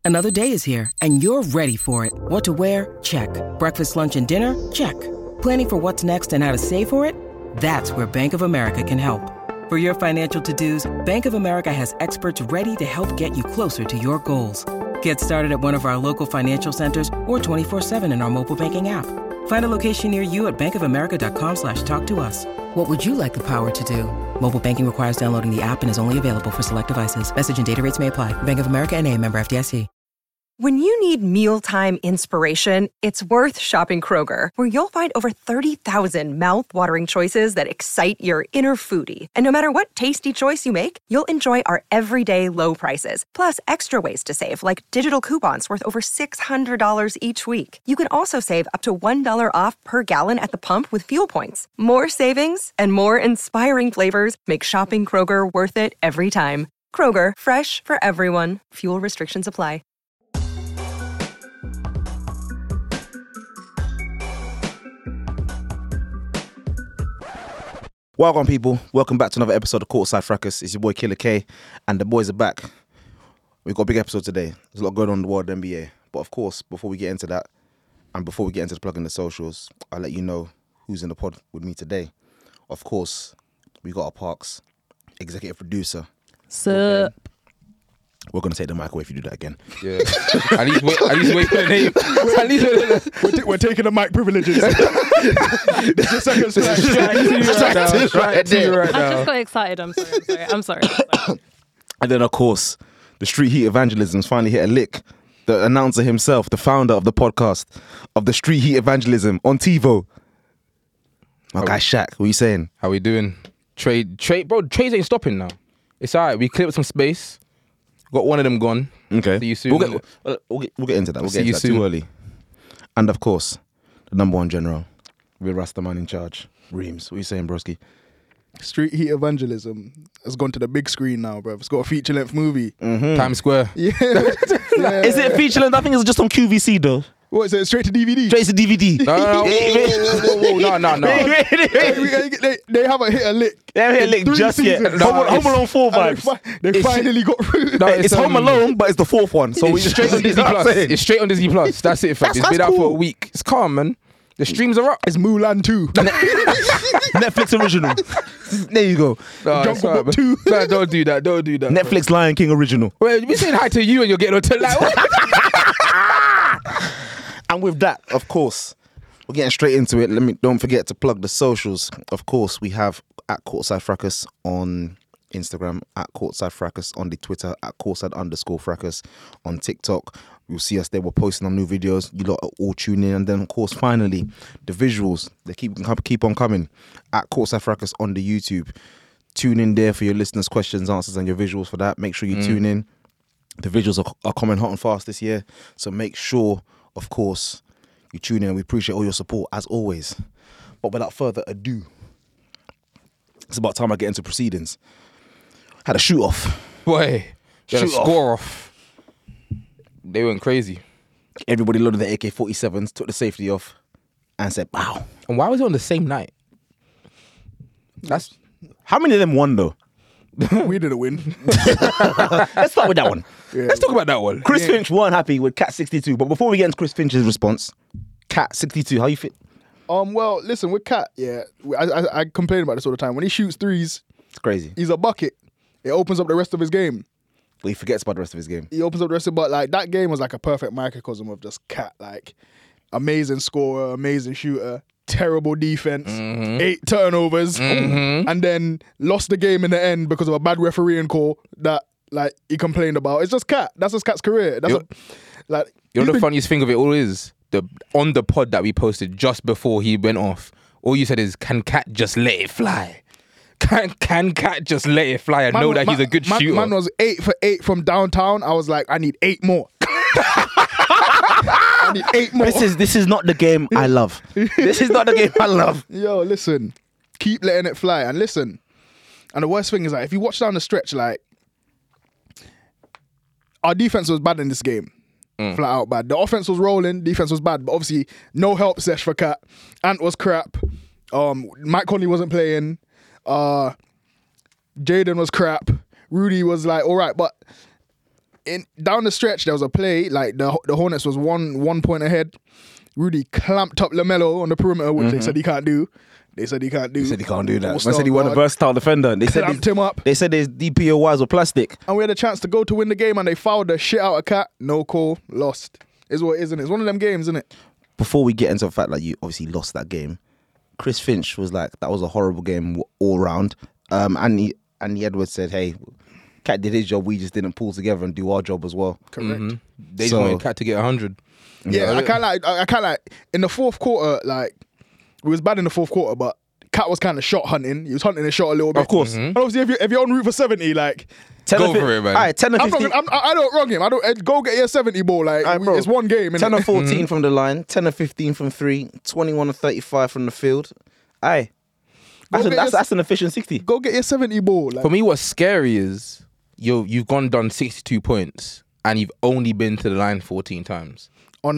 Another day is here, and you're ready for it. What to wear? Check. Breakfast, lunch, and dinner? Check. Planning for what's next and how to save for it? That's where Bank of America can help. For your financial to-dos, Bank of America has experts ready to help get you closer to your goals. Get started at one of our local financial centers or 24/7 in our mobile banking app. Find a location near you at bankofamerica.com/talktous. What would you like the power to do? Mobile banking requires downloading the app and is only available for select devices. Message and data rates may apply. Bank of America N.A., member FDIC. When you need mealtime inspiration, it's worth shopping Kroger, where you'll find over 30,000 mouth-watering choices that excite your inner foodie. And no matter what tasty choice you make, you'll enjoy our everyday low prices, plus extra ways to save, like digital coupons worth over $600 each week. You can also save up to $1 off per gallon at the pump with fuel points. More savings and more inspiring flavors make shopping Kroger worth it every time. Kroger, fresh for everyone. Fuel restrictions apply. Welcome, people. Welcome back to another episode of Courtside Fracas. It's your boy Killer K, and the boys are back. We've got a big episode today. There's a lot going on in the world of the NBA. But of course, before we get into that, and before we get into the plug in the socials, I'll let you know who's in the pod with me today. Of course, we got our Parks executive producer. Sup? We're going to take the mic away if you do that again. Yeah. At least wait for the name. We're taking the mic privileges. This is a second strike. Right now. I just got excited. I'm sorry. And then, of course, the Street Heat Evangelism's finally hit a lick. The announcer himself, the founder of the podcast, of the Street Heat Evangelism on TiVo. My guy Shaq, what are you saying? How we doing? Trade, bro. Trades ain't stopping now. It's alright. We cleared some space. Got one of them gone. Okay. See you soon. We'll get into that. We'll See get into you that soon. too early. And of course, the number one general, with Rastaman in charge. Reams, what are you saying, broski? Street Heat Evangelism has gone to the big screen now, bro. It's got a feature-length movie. Times Square. Yeah. Is it feature-length? I think it's just on QVC though. What is it? Straight to DVD? Straight to DVD. No. They haven't hit a lick. They haven't hit a lick 3 just yet. seasons. Home Alone 4 And vibes. They finally got through. No, It's Home Alone, but it's the fourth one. So It's straight on Disney Plus. It's straight on Disney Plus. That's it, fam. It's been out for a week. It's calm, man. The streams are up. It's Mulan 2. Netflix original. There you go. No, it's Jungle alright, Book man. 2. No, don't do that. Don't do that. Netflix Lion King original. Wait, we saying hi to you and you're getting on to like. And with that, of course, we're getting straight into it. Don't forget to plug the socials. Of course, we have at Courtside Fracas on Instagram, at Courtside Fracas on the Twitter, at Courtside_Fracas on TikTok. You'll see us there. We're posting on new videos. You lot are all tuning in. And then, of course, finally, the visuals. They keep on coming. At Courtside Fracas on the YouTube. Tune in there for your listeners' questions, answers, and your visuals for that. Make sure you tune in. The visuals are coming hot and fast this year. So make sure, of course, you tune in. We appreciate all your support, as always. But without further ado, it's about time I get into proceedings. Had a shoot-off. Boy, got a Shoot off. score off. They went crazy. Everybody loaded their AK-47s, took the safety off, and said, wow. And why was it on the same night? That's How many of them won, though? We didn't win. Let's start with that one. Let's talk about that one. Chris Finch weren't happy with Cat 62, but before we get into Chris Finch's response, Cat 62, how you fit? Well, listen, with Cat, I complain about this all the time. When he shoots threes, It's crazy. he's a bucket. It opens up the rest of his game. But he forgets about the rest of his game. He opens up the rest of, but like that game was like a perfect microcosm of just Cat. Like amazing scorer, amazing shooter, terrible defense, 8 turnovers, and then lost the game in the end because of a bad refereeing call that like he complained about. It's just Cat. That's just Cat's career. That's You know the funniest thing of it all is on the pod that we posted just before he went off. All you said is, "Can Cat just let it fly? Can Cat just let it fly and know that he's a good shooter?" Man was 8 for 8 from downtown. I was like, I need 8 more. I need 8 more. This is not the game I love. This is not the game I love. Yo, listen, keep letting it fly. And listen, and the worst thing is, like, if you watch down the stretch, like, our defense was bad in this game. Flat out bad. The offense was rolling, defense was bad, but obviously no help sesh for Cat. Ant was crap. Mike Conley wasn't playing. Jaden was crap. Rudy was like, all right, but down the stretch, there was a play, like the Hornets was 1 point ahead. Rudy clamped up LaMelo on the perimeter, which they said he can't do. They said he can't do. He said he can't do that. All-star Man said he wasn't a guard. versatile defender. They said Clamped him up. They said his DPOYs were plastic. And we had a chance to go to win the game, and they fouled the shit out of Cat. No call, lost. Is what it is, isn't it? It's one of them games, isn't it? Before we get into the fact that you obviously lost that game, Chris Finch was like, that was a horrible game all round. Andy Edwards said, hey, Cat did his job, we just didn't pull together and do our job as well. Correct. They just wanted Cat to get 100. Yeah, I can't like in the fourth quarter, like we was bad in the fourth quarter, but Cat was kind of shot hunting. He was hunting his shot a little bit. Of course. And obviously, if you're on route for 70, like 10 Go or for it, man. All right, 10 or I'm 15. not, I don't wrong him. I don't go get your 70 ball. Like Aye, bro. it's one game. 10 or innit? 14 from the line, 10 or 15 from 3, 21 or 35 from the field. Aye. That's an efficient 60. Go get your 70 ball. Like, For me, what's scary is you've done 62 points and you've only been to the line 14 times. on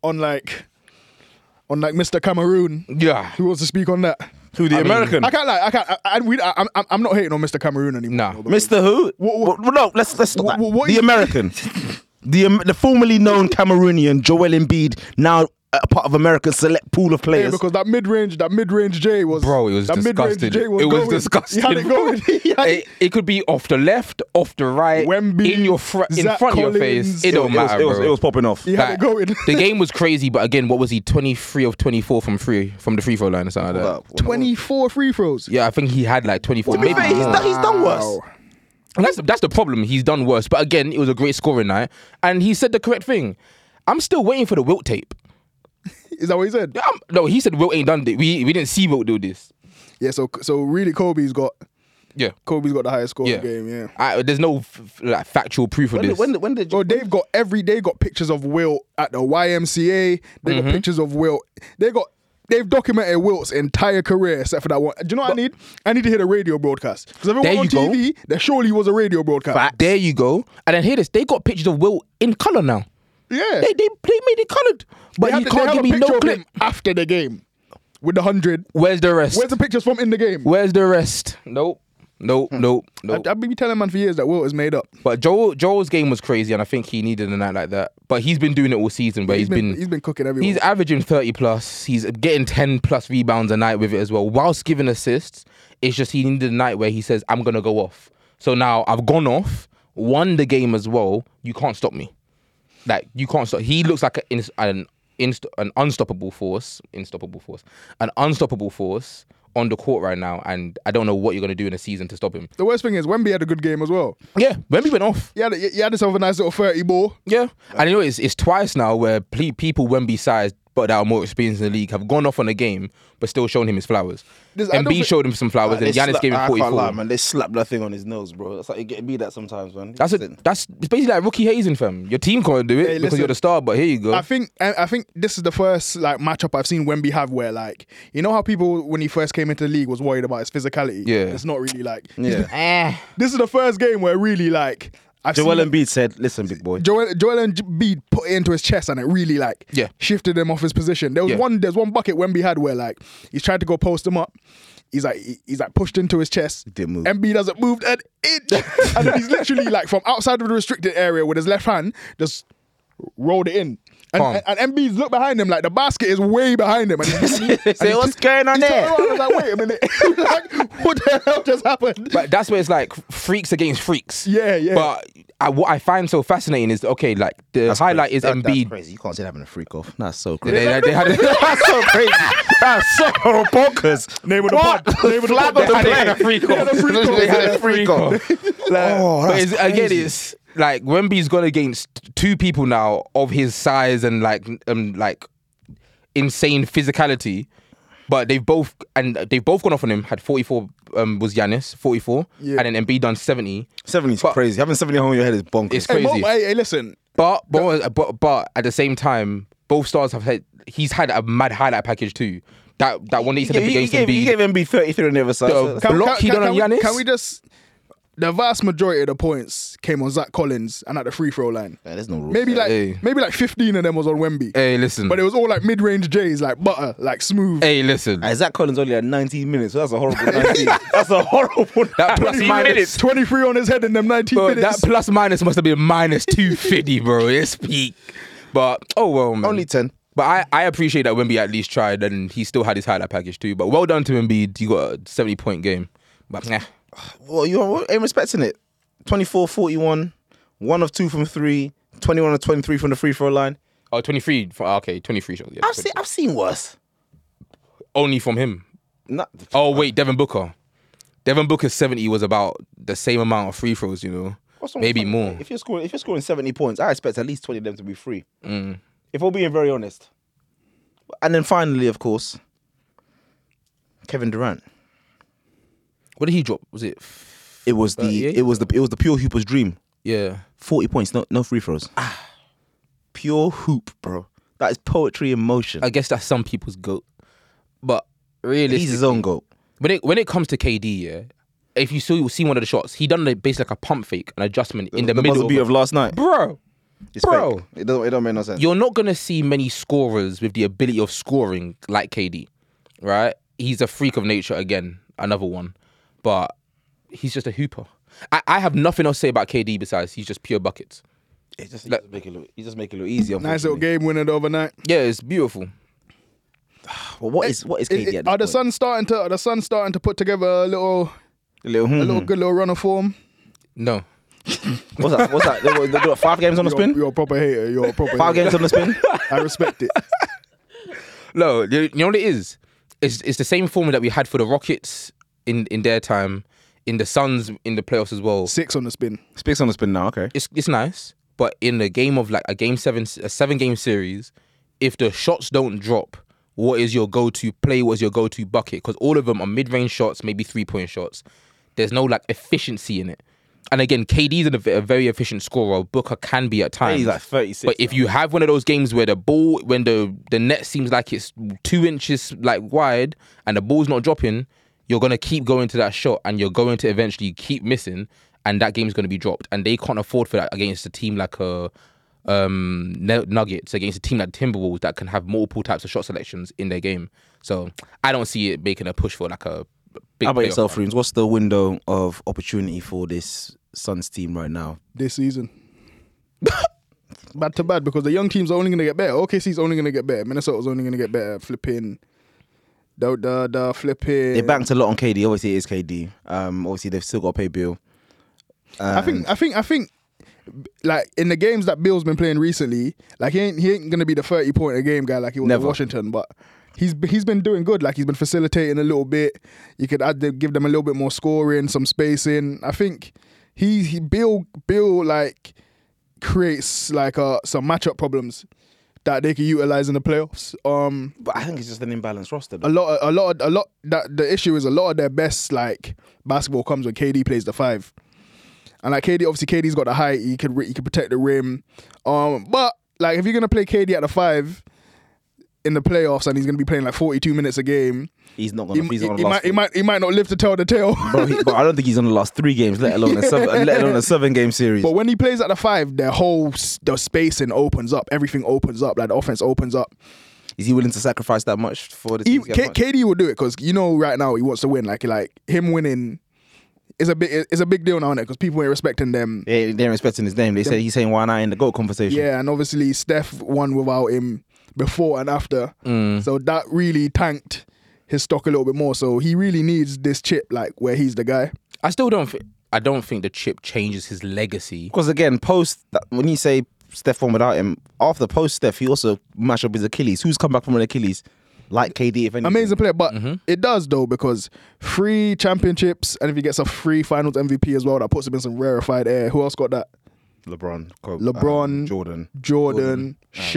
Mr. Cameroon. Yeah. Who wants to speak on that? Who, the American? I can't lie. I'm not hating on Mr. Cameroon anymore. Nah. Mr. Who? What- No, let's stop that. what The is- American. the formerly known Cameroonian Joel Embiid, now a part of America's select pool of Yeah, players. because that mid-range J was... Bro, it was that disgusting. mid-range J was It was going. disgusting. He had it going. He had it. It could be off the left, off the right, Wemby, in front Zach of your Collins. face. It don't matter, bro. It was popping off. He had it going. The game was crazy, but again, what was he? 23 of 24 from the free throw line or something like that. 24 free throws. Yeah, I think he had like 24. To be maybe fair, he's more. done worse. Wow. And that's the problem. He's done worse. But again, it was a great scoring night, and he said the correct thing. I'm still waiting for the Wilt tape. Is that what he said? No, he said Wilt ain't done it. We didn't see Wilt do this. Yeah, so really Kobe's got Yeah. the highest score Yeah. in the game, yeah. There's no factual proof of this. When did Bro, they've got pictures of Wilt at the YMCA. They got pictures of Wilt. They've documented Wilt's entire career except for that one. Do you know what I need? I need to hear the radio broadcast. Because if it There was on you TV, there surely was a radio broadcast. There you go. And then hear this. They got pictures of Wilt in colour now. Yeah. They made it coloured. But you can't give me no of clip. him after the game with the 100. Where's the rest? Where's the pictures from in the game? Where's the rest? Nope. I've been telling man for years that Wilt is made up. But Joel's game was crazy, and I think he needed a night like that. But he's been doing it all season, where he's been cooking everyone. he's averaging 30 plus. He's getting 10 plus rebounds a night with it as well, whilst giving assists. It's just he needed a night where he says, I'm gonna go off. So now I've gone off, won the game as well. You can't stop me. Like, you can't stop. He looks like an unstoppable force on the court right now, and I don't know what you're gonna do in a season to stop him. The worst thing is Wemby had a good game as well. Yeah, Wemby went off. He had himself a nice little 30 ball. Yeah, and you know it's twice now where people Wemby size but that are more experienced in the league have gone off on a game but still shown him his flowers. Embiid showed him some flowers, and Giannis gave him 44. I can't lie, man. They slapped that thing on his nose, bro. That's like you get me that sometimes, man. It's basically like rookie hazing, fam. Your team can't do it because listen, you're the star, but here you go. I think this is the first like matchup I've seen Wemby have where like, you know how people when he first came into the league was worried about his physicality. Yeah. It's not really like. Yeah. This is the first game where really like Joel Embiid said, "Listen, big boy." Joel Embiid put it into his chest and it really like shifted him off his position. There's one bucket Wemby had where like he's tried to go post him up. He's like pushed into his chest. He didn't move. Embiid hasn't moved an inch, and then he's literally like from outside of the restricted area with his left hand just rolled it in. And Embiid's look behind him like the basket is way behind him. And Say, what's going on there? I was like, wait a minute, like what the hell just happened? But that's where it's like freaks against freaks. Yeah. But what I find so fascinating is, okay, like the highlight is That's Embiid. crazy. You can't say having a freak off. That's so crazy. They had That's so crazy. That's so bonkers. Name of the pod. Name of the Flag pod. of the They had play. a freak They had a freak off. They had a freak off. But again, it's like Wemby's gone against two people now of his size and like insane physicality, but they've both gone off on him. Had 44 was Giannis 44, Yeah. and then Embiid done 70. 70's crazy. Having 70 on your head is bonkers. It's Hey, crazy. hey, listen. But at the same time, both stars he's had a mad highlight package too. That one that he set up against He Embiid. gave Embiid 33 on the other side. The block he done on Giannis. Can we just the vast majority of the points came on Zach Collins and at the free throw line. Yeah, there's no rules. Maybe Hey. like 15 of them was on Wemby. Hey, listen. But it was all like mid-range J's, like butter, like smooth. Hey, listen. Zach Collins only had 19 minutes, so that's a horrible 19. That's a horrible. That plus 20 minus. minutes, 23 on his head in them 19 Bro, minutes. that plus minus must have been minus 250, bro. It's peak. But, oh well, man. Only 10. But I appreciate that Wemby at least tried and he still had his highlight package too. But well done to Embiid. He got a 70-point game. But nah. Well, you ain't respecting it. 24-41, 1 of 2 from 3, 21 of 23 from the free throw line. Oh, 23. Okay, 23 shots. Yeah, I've seen worse. only from him. Oh, wait, Devin Booker. Devin Booker's 70 was about the same amount of free throws, you know. Maybe more. If you're scoring 70 points, I expect at least 20 of them to be free. If we're being very honest. And then finally, of course, Kevin Durant. What did he drop? Was it? It was the pure hooper's dream. Yeah. 40 points, no free throws. Pure hoop, bro. That is poetry in motion. I guess that's some people's GOAT. But realistically, He's his own goat. when it comes to KD, yeah, if you see one of the shots, he done basically like a pump fake, an adjustment in the middle buzzer beat of last night. Bro, It's fake. It don't make no sense. you're not gonna see many scorers with the ability of scoring like KD, right? He's a freak of nature again, another one, but he's just a hooper. I have nothing else to say about KD besides he's just pure buckets. He just make it look easier. Nice little game winner the other night. Yeah, it's beautiful. Well, what is KD at Are the this point? Suns starting to put together a little good little run of form? No, What's that? They do 5 games on the spin? You're a proper hater. You're a proper 5 hater. games on the spin? I respect it. no. You know what it is? It's the same formula that we had for the Rockets in their time, in the Suns in the playoffs as well. 6 on the spin. Speaks on the spin now, okay. It's nice, but in the game of like a 7-game series, if the shots don't drop, what is your go-to play? What is your go-to bucket? Because all of them are mid-range shots, maybe 3-point shots. There's no like efficiency in it. And again, KD's a very efficient scorer. Booker can be at times. He's like 36. But if you have one of those games where the ball, when the net seems like it's 2 inches like wide and the ball's not dropping, you're gonna keep going to that shot and you're going to eventually keep missing, and that game's gonna be dropped. And they can't afford for that against a team like Nuggets, against a team like Timberwolves that can have multiple types of shot selections in their game. So I don't see it making a push for like a big. How about playoff yourself, run. Reams? What's the window of opportunity for this Suns team right now? This season. Bad to bad, because the young teams are only going to get better. OKC's only going to get better. Minnesota's only going to get better. Flipping. The flipping. They banked a lot on KD. Obviously, it is KD. Obviously, they've still got to pay Bill. I think, like in the games that Bill's been playing recently, like he ain't gonna be the 30-point a game guy like he was Never. in Washington, but he's been doing good. Like he's been facilitating a little bit. You could give them a little bit more scoring, some spacing. I think Bill like creates like some matchup problems that they can utilize in the playoffs. But I think it's just an imbalanced roster. A lot. That the issue is a lot of their best like basketball comes when KD plays the 5, and like KD's got the height. He can protect the rim. But like if you're gonna play KD at the 5 in the playoffs and he's gonna be playing like 42 minutes a game, He's not gonna. he might not live to tell the tale. But I don't think he's on the last 3 games, let alone a 7-game series. But when he plays at the 5, the spacing opens up. Everything opens up. Like the offense opens up. Is he willing to sacrifice that much for the team? to get much? KD will do it because right now he wants to win. Like him winning is a big deal now, because people ain't respecting them. They're respecting his name. He's saying why not in the GOAT conversation. Yeah, and obviously Steph won without him before and after, so that really tanked his stock a little bit more. So he really needs this chip, like where he's the guy. I don't think the chip changes his legacy. Because again, when you say Steph won without him, after post Steph, he also mashed up his Achilles. Who's come back from an Achilles? Like KD, if anything. Amazing player, but it does though, because 3 championships, and if he gets a 3 finals MVP as well, that puts him in some rarefied air. Who else got that? LeBron, Kobe, LeBron, Jordan,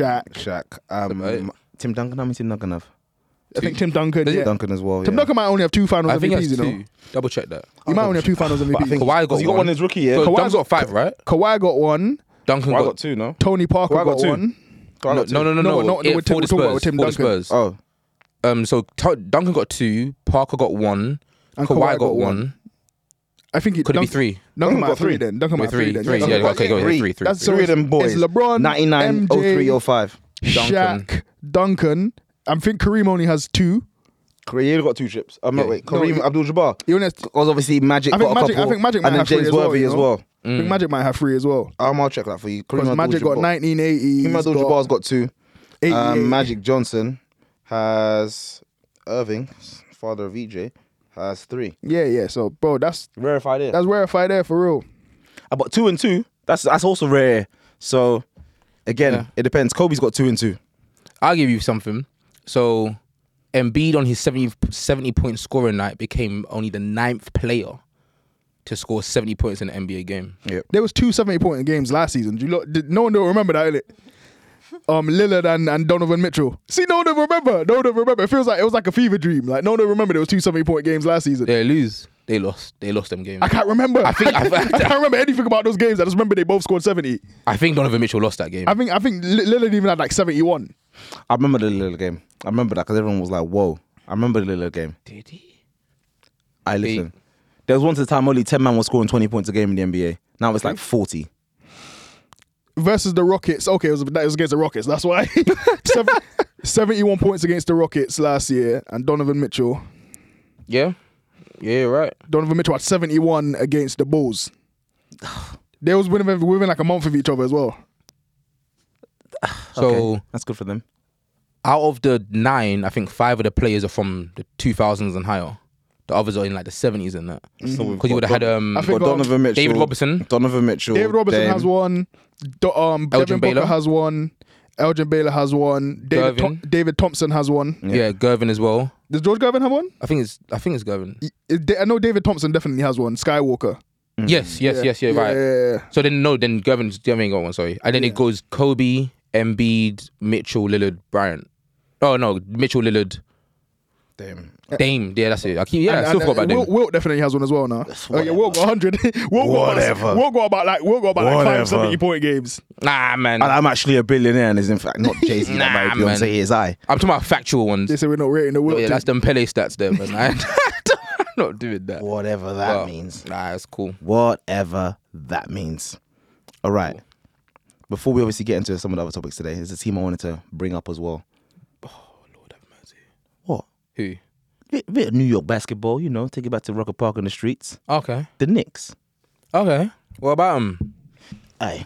Shaq. Tim Duncan. How many Tim Duncan have? I think Tim Duncan. Does Yeah. it? Duncan as well. Tim yeah. Duncan might only have 2 finals I think MVPs, it's you know. 2. Double check that. He might only have 2 finals But I MVPs. think Kawhi got he got one his rookie year. So Kawhi's Duncan got 5, right? Kawhi got 1. Duncan Kawhi got 2, no? Tony Parker Kawhi got got 2. 1. Kawhi got 2. No. No, Yeah, we're talking about Tim for the Duncan. Spurs. Oh, So Duncan got 2, Parker got 1, And Kawhi got 1. I think Could it be 3? Duncan might got have 3 three. then. Duncan might have 3 then. Three. Yeah, okay, go ahead. Three. That's Three of them boys. It's LeBron, 99, MJ, 03, 05. Shaq, Duncan. I think Kareem only has 2. Kareem got 2 chips. Wait, Kareem No, Abdul-Jabbar. He only has Because obviously Magic I got think a Magic. couple. I think Magic might and then have 3 James as well. Worthy you as know? well. I think Magic might have 3 as well. I'll check that for you. Because Magic got 1980. Kareem Abdul-Jabbar's got 2. 88. Magic Johnson has Irving, father of EJ, has 3. Yeah. So, bro, that's Rarefied there. rarefied there for real. But 2 and 2, that's also rare. So again, it depends. Kobe's got 2 and 2. I'll give you something. So Embiid on his 70-point scoring night became only the 9th player to score 70 points in an NBA game. Yep. There was 2 70-point games last season. No one don't remember that, innit? Lillard and Donovan Mitchell. See, no one don't remember. It feels like it was like a fever dream. Like no one don't remember there was 2 70-point games last season. They lose. They lost them games. I can't remember. I can't remember anything about those games. I just remember they both scored 70. I think Donovan Mitchell lost that game. I think Lillard even had like 71. I remember the Lillard game. I remember that because everyone was like, whoa. I remember the Lillard game. Did he? Listen. There was once a time only 10 man was scoring 20 points a game in the NBA. Now it's like 40. Versus the Rockets. Okay, it was against the Rockets. That's why. 71 points against the Rockets last year. And Donovan Mitchell. Yeah, you're right. Donovan Mitchell had 71 against the Bulls. They was within like a month of each other as well. So Okay, that's good for them. out of the 9, I think 5 of the players are from the 2000s and higher. The others are in like the 70s and that. So we've Because you would have had I think got Donovan Mitchell, David Robertson. David Robertson has one. Devin Booker Baylor. has one. Elgin Baylor has one. Gervin. David Thompson has one. Yeah, Gervin as well. Does George Gervin have one? I think it's Gervin. I know David Thompson definitely has one. Skywalker. Yes, right. Yeah. So then Gervin got one, sorry. And then it goes Kobe, Embiid, Mitchell, Lillard, Bryant. Oh no, Mitchell, Lillard, Dame. Yeah, that's it. I still forgot about Dame. Wilt definitely has one as well now. Wilt got 100. Whatever. Wilt got about like 5 70-point games. Nah, man. I'm actually a billionaire and is in fact not Jay-Z that married Nah, Beyonce, man. is I. I'm talking about factual ones. They say we're not rating the Wilt. Yeah, thing. that's them Pele stats there, man. I'm not doing that. Whatever that Well, means. Nah, it's cool. Whatever that means. All right. Before we obviously get into some of the other topics today, there's a team I wanted to bring up as well. Lord have mercy. What? Who? Bit of New York basketball, you know, take it back to Rocket Park on the streets. Okay. The Knicks. Okay. What about them? Aye.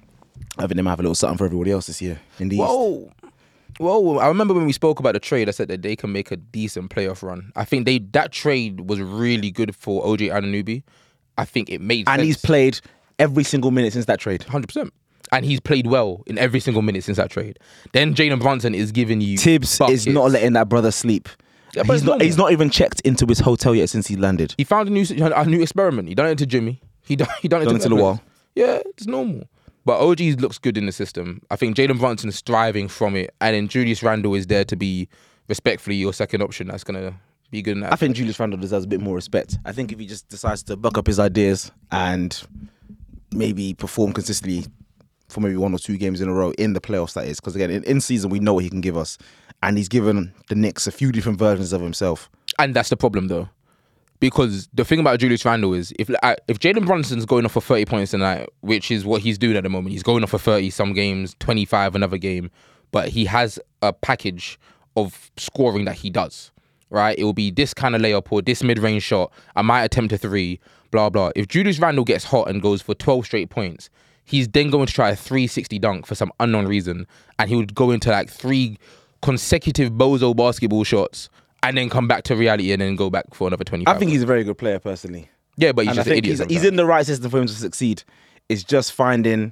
I think they might have a little something for everybody else this year in the East. Whoa. I remember when we spoke about the trade, I said that they can make a decent playoff run. I think that trade was really good for OJ Anunoby. I think it made sense. And he's played every single minute since that trade. 100%. And he's played well in every single minute since that trade. Then Jalen Brunson is giving you Tibbs buckets. is not letting that brother sleep. Yeah, but He's not even checked into his hotel yet since he landed. He found a new experiment. He done it to Jimmy. He done it to the wall. Yeah, it's normal. But OG looks good in the system. I think Jalen Brunson is thriving from it, and then Julius Randle is there to be respectfully your second option. That's gonna be good in that. I think Julius Randle deserves a bit more respect. I think if he just decides to buck up his ideas and maybe perform consistently for maybe 1 or 2 games in a row in the playoffs, that is, because again, in season we know what he can give us, and he's given the Knicks a few different versions of himself. And that's the problem, though. Because the thing about Julius Randle is, if Jalen Brunson's going off for 30 points tonight, which is what he's doing at the moment, he's going off for 30 some games, 25 another game, but he has a package of scoring that he does, right? It will be this kind of layup or this mid-range shot, I might attempt a 3, blah, blah. If Julius Randle gets hot and goes for 12 straight points, he's then going to try a 360 dunk for some unknown reason, and he would go into like 3 consecutive bozo basketball shots and then come back to reality and then go back for another 25. I think he's a very good player personally. Yeah, but he's And just I an think idiot. he's in the right system for him to succeed. It's just finding.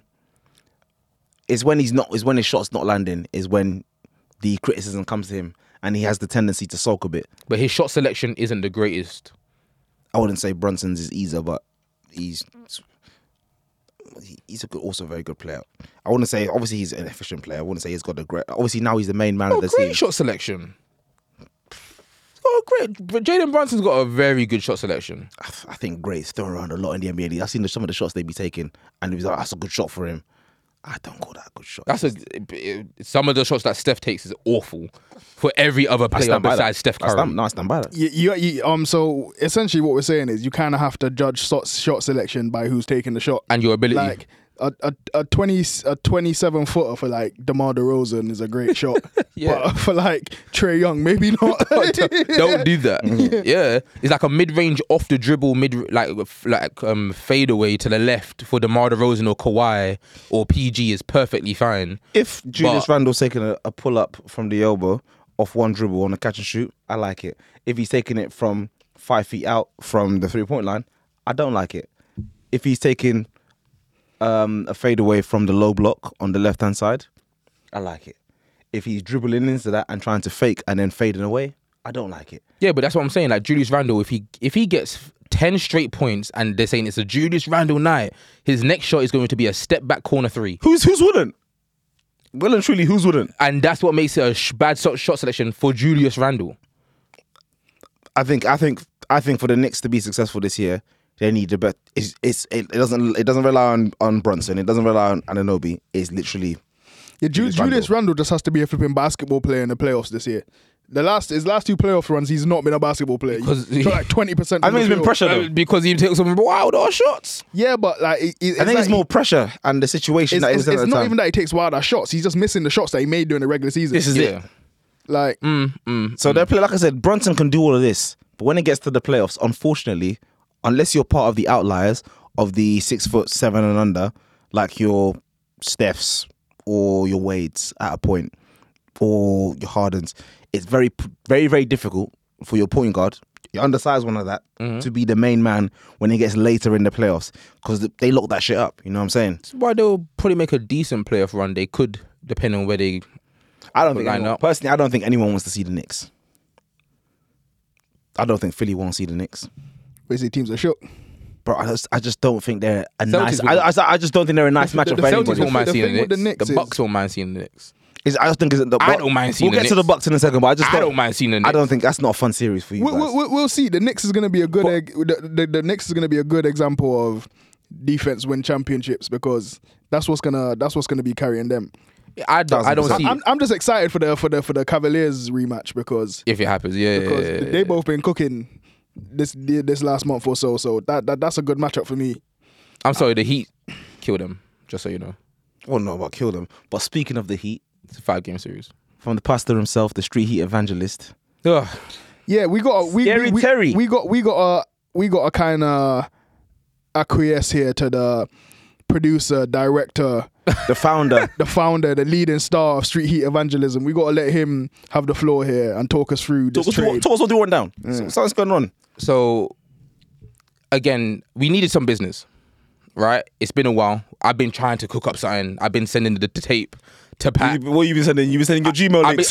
It's when his shot's not landing. Is when the criticism comes to him, and he has the tendency to sulk a bit. But his shot selection isn't the greatest. I wouldn't say Brunson's is easier, but he's also a very good player. I wouldn't say obviously he's an efficient player. I wouldn't say he's got a great. Obviously now he's the main man of the Great team. shot selection. Oh, great! But Jalen Brunson's got a very good shot selection. I think Great's thrown around a lot in the NBA. I've seen some of the shots they be taking, and it was like, that's a good shot for him. I don't call that a good shot. Some of the shots that Steph takes is awful for every other player besides Steph Curry. I stand by that. So essentially, what we're saying is you kind of have to judge shot selection by who's taking the shot And your ability. Like a 27 footer for like DeMar DeRozan is a great shot. Yeah. But for like Trae Young, maybe not. Don't do that. Yeah, it's like a mid-range off the dribble, fadeaway to the left for DeMar DeRozan or Kawhi or PG is perfectly fine. If Julius Randle's taking a pull up from the elbow off one dribble on a catch and shoot, I like it. If he's taking it from 5 feet out from the 3-point line, I don't like it. If he's taking a fadeaway from the low block on the left hand side, I like it. If he's dribbling into that and trying to fake and then fading away, I don't like it. Yeah, but that's what I'm saying. Like Julius Randle, if he gets 10 straight points and they're saying it's a Julius Randle night, his next shot is going to be a step back corner 3. Who's wouldn't? Well and truly, who's wouldn't? And that's what makes it a bad shot selection for Julius Randle. I think for the Knicks to be successful this year, they need the bet. It doesn't rely on Brunson. It doesn't rely on Anunoby. It's literally Julius Randle just has to be a flipping basketball player in the playoffs this year. His last 2 playoff runs, he's not been a basketball player. He's shot like 20%. I think he's been pressure though. Because he takes some wilder shots. Yeah, but like I think it's more pressure and the situation that is at the time. It's not even that he takes wilder shots. He's just missing the shots that he made during the regular season. This is it. Like, So they play, like I said, Brunson can do all of this, but when it gets to the playoffs, unfortunately, unless you're part of the outliers of the 6'7" and under, like your Stephs or your Wades at a point, or your Hardens, it's very, very, very difficult for your point guard, your undersized one of that, to be the main man when it gets later in the playoffs, because they lock that shit up. You know what I'm saying? That's why they'll probably make a decent playoff run. They could, depending on where they. Personally, I don't think anyone wants to see the Knicks. I don't think Philly wants to see the Knicks. basically teams are shook. Bro, I just don't think they're a Celtics nice. I just don't think they're a nice matchup for Celtics anybody. won't mind seeing the the Knicks. Knicks The Bucks won't mind seeing the Knicks. I just think the I don't mind seeing We'll the get to the Knicks. Bucks in a second, but I don't mind seeing the Knicks. I don't think that's not a fun series for you guys. We'll see. The Knicks is going to be a good. The Knicks is going to be a good example of defense win championships, because that's what's gonna be carrying them. I don't see. I'm just excited for the Cavaliers rematch, because if it happens, they both been cooking this last month or so. So that's a good matchup for me. I'm sorry, the Heat killed them. Just so you know. Well, not about kill them, but speaking of the Heat, it's a 5-game series. From the pastor himself, the street Heat evangelist. Ugh. Yeah, we got Terry. We got a kind of acquiesce here to the producer, director, the founder, the leading star of street Heat evangelism. We got to let him have the floor here and talk us through this trade. Talk us all the one down. So what's going on? So, again, we needed some business, right? It's been a while. I've been trying to cook up something. I've been sending the tape to Pat. What you been sending? You been sending your Gmail links.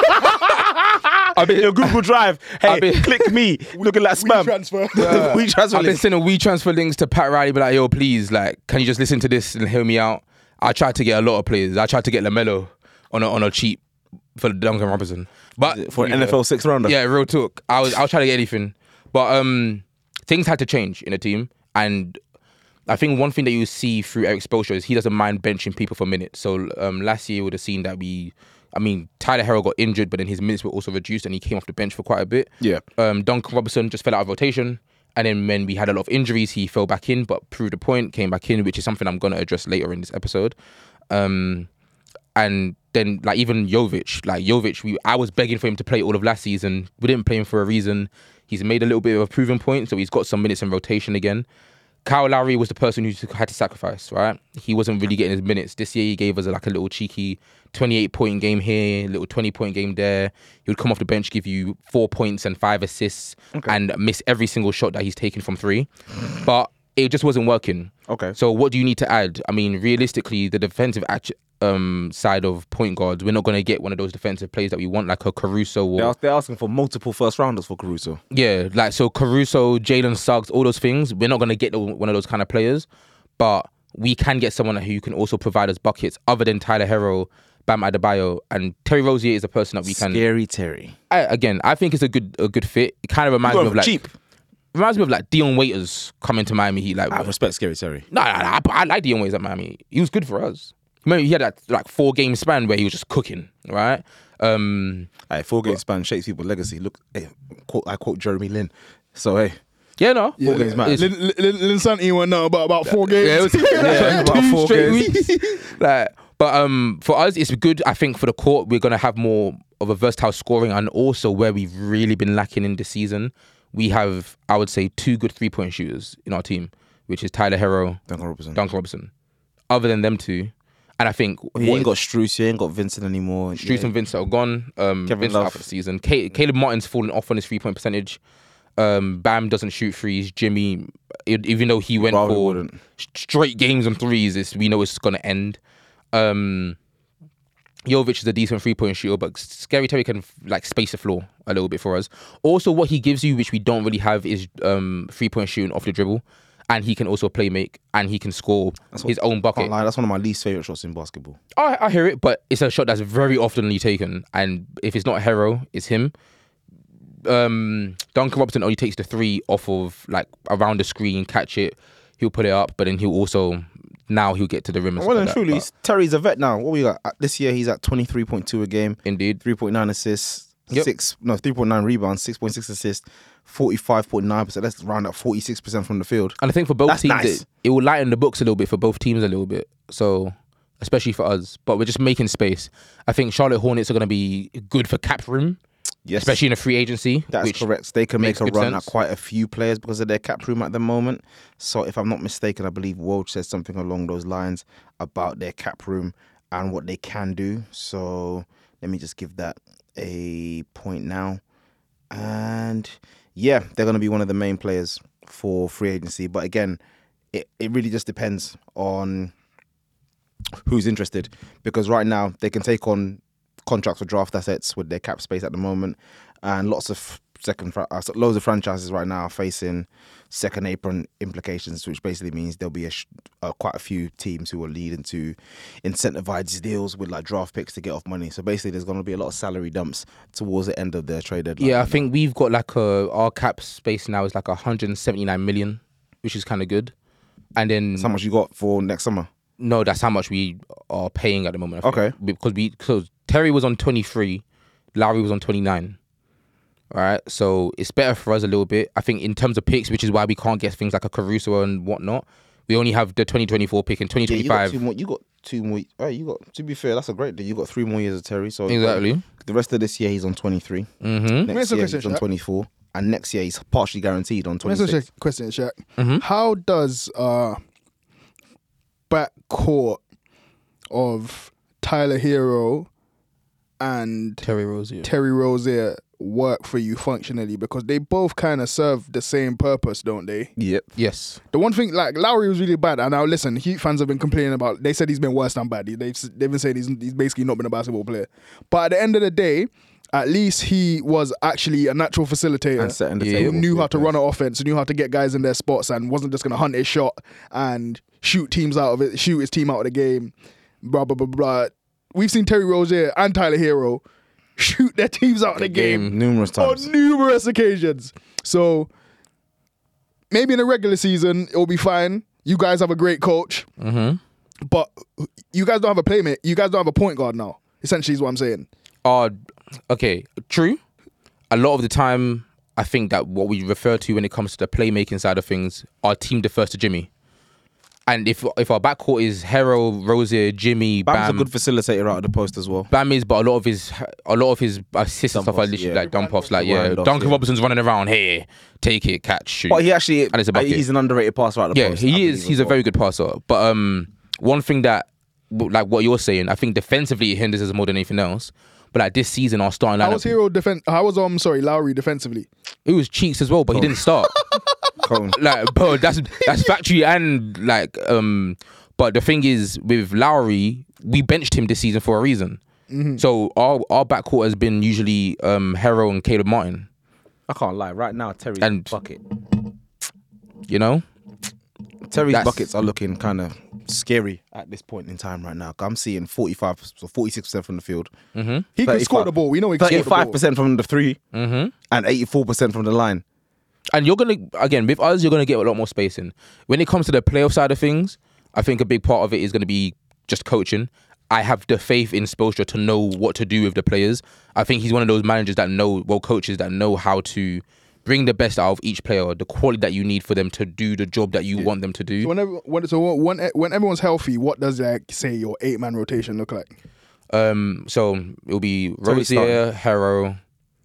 I've been your Google Drive. Hey, click me. Looking like spam. WeTransfer. I've been sending WeTransfer links to Pat Riley, be like, yo, please, like, can you just listen to this and hear me out? I tried to get a lot of players. I tried to get LaMelo on a cheap for Duncan Robinson, but for an NFL 6th rounder. Yeah, real talk. I was trying to get anything, but things had to change in the team, and I think one thing that you see through Eric Spoelstra is he doesn't mind benching people for minutes. So last year you would have seen that Tyler Herro got injured, but then his minutes were also reduced and he came off the bench for quite a bit. Yeah. Duncan Robinson just fell out of rotation. And then when we had a lot of injuries, he fell back in, but proved a point, came back in, which is something I'm going to address later in this episode. And then even Jovic, I was begging for him to play all of last season. We didn't play him for a reason. He's made a little bit of a proven point, so he's got some minutes in rotation again. Kyle Lowry was the person who had to sacrifice, right? He wasn't really getting his minutes. This year he gave us a little cheeky 28-point game here, a little 20-point game there. He would come off the bench, give you 4 points and 5 assists, and miss every single shot that he's taken from three. But it just wasn't working. Okay. So what do you need to add? I mean, realistically, the defensive side of point guards, we're not going to get one of those defensive players that we want, like a Caruso. They're asking for multiple first rounders for Caruso. Yeah, so Caruso, Jalen Suggs, all those things. We're not going to get one of those kind of players, but we can get someone who can also provide us buckets other than Tyler Herro, Bam Adebayo, and Terry Rozier is a person that we can. Scary Terry. I think it's a good fit. It kind of reminds me of cheap. Reminds me of Dion Waiters coming to Miami Heat. I respect Scary Terry. No, I like Dion Waiters at Miami. He was good for us. Remember, he had that like 4-game span where he was just cooking, right? 4-game span shapes people's legacy. Look, hey, I quote Jeremy Lin. So hey, Yeah, no. 4 games matter. Lin Santi went now about 4 games. Yeah, it was about 2 4 straight games. But for us, it's good. I think for the court, we're gonna have more of a versatile scoring, and also where we've really been lacking in this season, we have, I would say, 2 good 3-point shooters in our team, which is Tyler Hero, Duncan Robertson. Other than them two, and I think He ain't got Strus, he ain't got Vincent anymore. Strus and Vincent are gone. Vincent Love. out for the season. Caleb Martin's fallen off on his 3-point percentage. Bam doesn't shoot threes. Jimmy, even though he went Probably for wouldn't. straight games on threes, we know it's going to end. Jovic is a decent 3-point shooter, but Scary Terry can like space the floor a little bit for us. Also, what he gives you, which we don't really have, is 3-point shooting off the dribble, and he can also play make, and he can score his own bucket. Can't lie, that's one of my least favorite shots in basketball. I hear it, but it's a shot that's very oftenly taken, and if it's not Hero, it's him. Duncan Robinson only takes the 3 off of like around the screen, catch it, he'll put it up, but then he'll get to the rim and Well stuff and like truly, that. Terry's a vet now. What we got? This year he's at 23.2 a game. Indeed. 3.9 assists. Yep. 3.9 rebounds, 6.6 assists, 45.9%. Let's round up 46% from the field. And I think for both That's teams, nice. it will lighten the books a little bit for both teams a little bit. So, especially for us. But we're just making space. I think Charlotte Hornets are going to be good for cap room, Yes, especially in a free agency. that's which correct. They can make makes a good run sense. at quite a few players because of their cap room at the moment. So if I'm not mistaken, I believe Woj said something along those lines about their cap room and what they can do. So let me just give that a point now. And yeah, they're going to be one of the main players for free agency. But again, it really just depends on who's interested, because right now they can take on contracts for draft assets with their cap space at the moment, and loads of franchises right now are facing second apron implications, which basically means there'll be quite a few teams who will lead into incentivized deals with like draft picks to get off money. So basically, there's going to be a lot of salary dumps towards the end of their trade deadline. Yeah, I think we've got like our cap space now is like 179 million, which is kind of good. And then That's how much you got for next summer? no, that's how much we are paying at the moment. I think. Okay. Because Terry was on 23, Lowry was on 29. All right, so it's better for us a little bit. I think in terms of picks, which is why we can't get things like a Caruso and whatnot. We only have the 2024 pick in Yeah, 2025. you got 2 more. To be fair, that's a great deal. You got 3 more years of Terry. So Exactly. the rest of this year he's on 23. Mm-hmm. Next year question, he's on Shaq. 24, and next year he's partially guaranteed on That's 26. a question, Shaq. Mm-hmm. How does backcourt of Tyler Hero and Terry Rozier. Terry Rozier work for you functionally? Because they both kind of serve the same purpose, don't they? Yep. Yes. The one thing, like, Lowry was really bad, and now listen, Heat fans have been complaining about. They said he's been worse than bad. They've been saying he's basically not been a basketball player. But at the end of the day, at least he was actually a natural facilitator. And setting the Yeah. table. Who knew for how to players. run an offense, who knew how to get guys in their spots, and wasn't just gonna hunt his shot and shoot teams out of it, shoot his team out of the game. Blah blah blah blah. We've seen Terry Rozier and Tyler Hero shoot their teams out of the game numerous times. on numerous occasions. So maybe in the regular season it'll be fine. You guys have a great coach, but you guys don't have a playmate. You guys don't have a point guard now. Essentially, is what I'm saying. Okay, true. A lot of the time, I think that what we refer to when it comes to the playmaking side of things, our team defers to Jimmy. And if our backcourt is Hero, Rozier, Jimmy, Bam's Bam, a good facilitator out of the post as well. Bam is, but a lot of his assists and Dump stuff are offs, literally yeah. like dump offs. Like, Round yeah, offs, Duncan yeah. Robinson's running around here, take it, catch, shoot. But he actually, And it's a bucket. he's an underrated passer out of the Yeah, post. I he believe is. as He's a well. very good passer. But one thing that, like what you're saying, I think defensively it hinders us more than anything else. But like this season, our starting How was lineup, Lowry defensively? it was cheeks as well, but he didn't start. Cone. Like, bro, that's factory and like but the thing is with Lowry, we benched him this season for a reason. So our backcourt has been usually Hero and Caleb Martin, I can't lie. Right now, Terry's And- bucket. you know? Terry's That's- buckets are looking kind of scary at this point in time right now. I'm seeing 46% from the field. He can 35 score the ball. We know he can score the ball. 35% from the 3 and 84% from the line. And you're gonna, again, with us, you're gonna get a lot more spacing. When it comes to the playoff side of things, I think a big part of it is gonna be just coaching. I have the faith in Spoelstra to know what to do with the players. I think he's one of those managers that coaches that know how to bring the best out of each player, the quality that you need for them to do the job that you want them to do. So when everyone's healthy, what does say your 8-man rotation look like? So it'll be Rozier, Hero,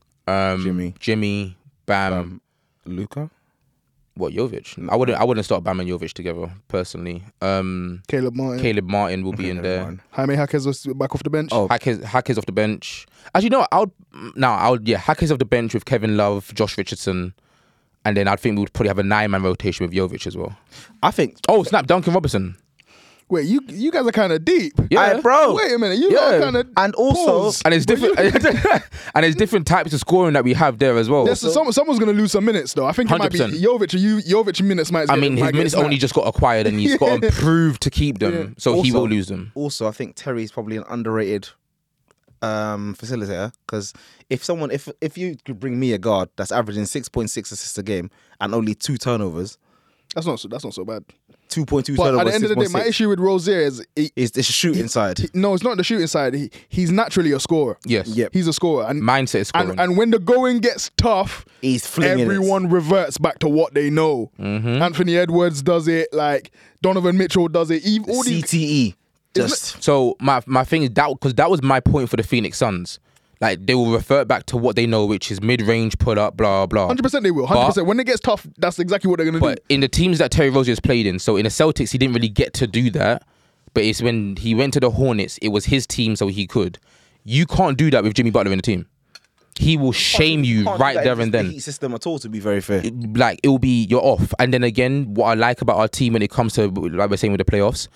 Jimmy, Bam, Luka. What, Jovic? I wouldn't start Bam and Jovic together personally. Caleb Martin will be in there. Jaime Jaquez was back off the bench. Jaquez off the bench. Actually, no, Jaquez off the bench with Kevin Love, Josh Richardson, and then I think we would probably have a 9-man rotation with Jovic as well. I think. Oh snap, Duncan Robertson. Wait, you guys are kind of deep. Yeah, bro. Wait a minute, you are kind of. And also, and it's different, and there's different types of scoring that we have there as well. Someone's going to lose some minutes though. I think it might be 100%. Jovic minutes might. His minutes only just got acquired, and he's got to prove to keep them. So he will lose them. Also, I think Terry's probably an underrated facilitator, because if you could bring me a guard that's averaging 6.6 assists a game and only 2 turnovers, that's not so bad. 2.2 but turnovers. At the end of the day, my issue with Rozier is the shooting side. No, it's not the shooting side. He's naturally a scorer. Yes. Yep. He's a scorer. And mindset is scoring. And when the going gets tough, he's flinging everyone reverts back to what they know. Mm-hmm. Anthony Edwards does it. Like Donovan Mitchell does it. All these CTE. So my thing is that, because that was my point for the Phoenix Suns. Like, they will revert back to what they know, which is mid-range pull-up, blah, blah. 100% they will. 100%. When it gets tough, that's exactly what they're going to do. But in the teams that Terry Rozier's played in, so in the Celtics, he didn't really get to do that. But it's when he went to the Hornets, it was his team, so he could. You can't do that with Jimmy Butler in the team. He will shame you right there and then. The Heat system at all, to be very fair. It will be, you're off. And then again, what I like about our team when it comes to, like we're saying with the playoffs,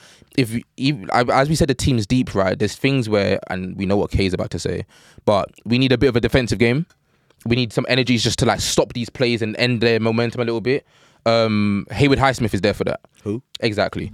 as we said, the team's deep, right? There's things where, and we know what Kay's about to say, but we need a bit of a defensive game. We need some energies just to like stop these plays and end their momentum a little bit. Haywood Highsmith is there for that. Who? Exactly.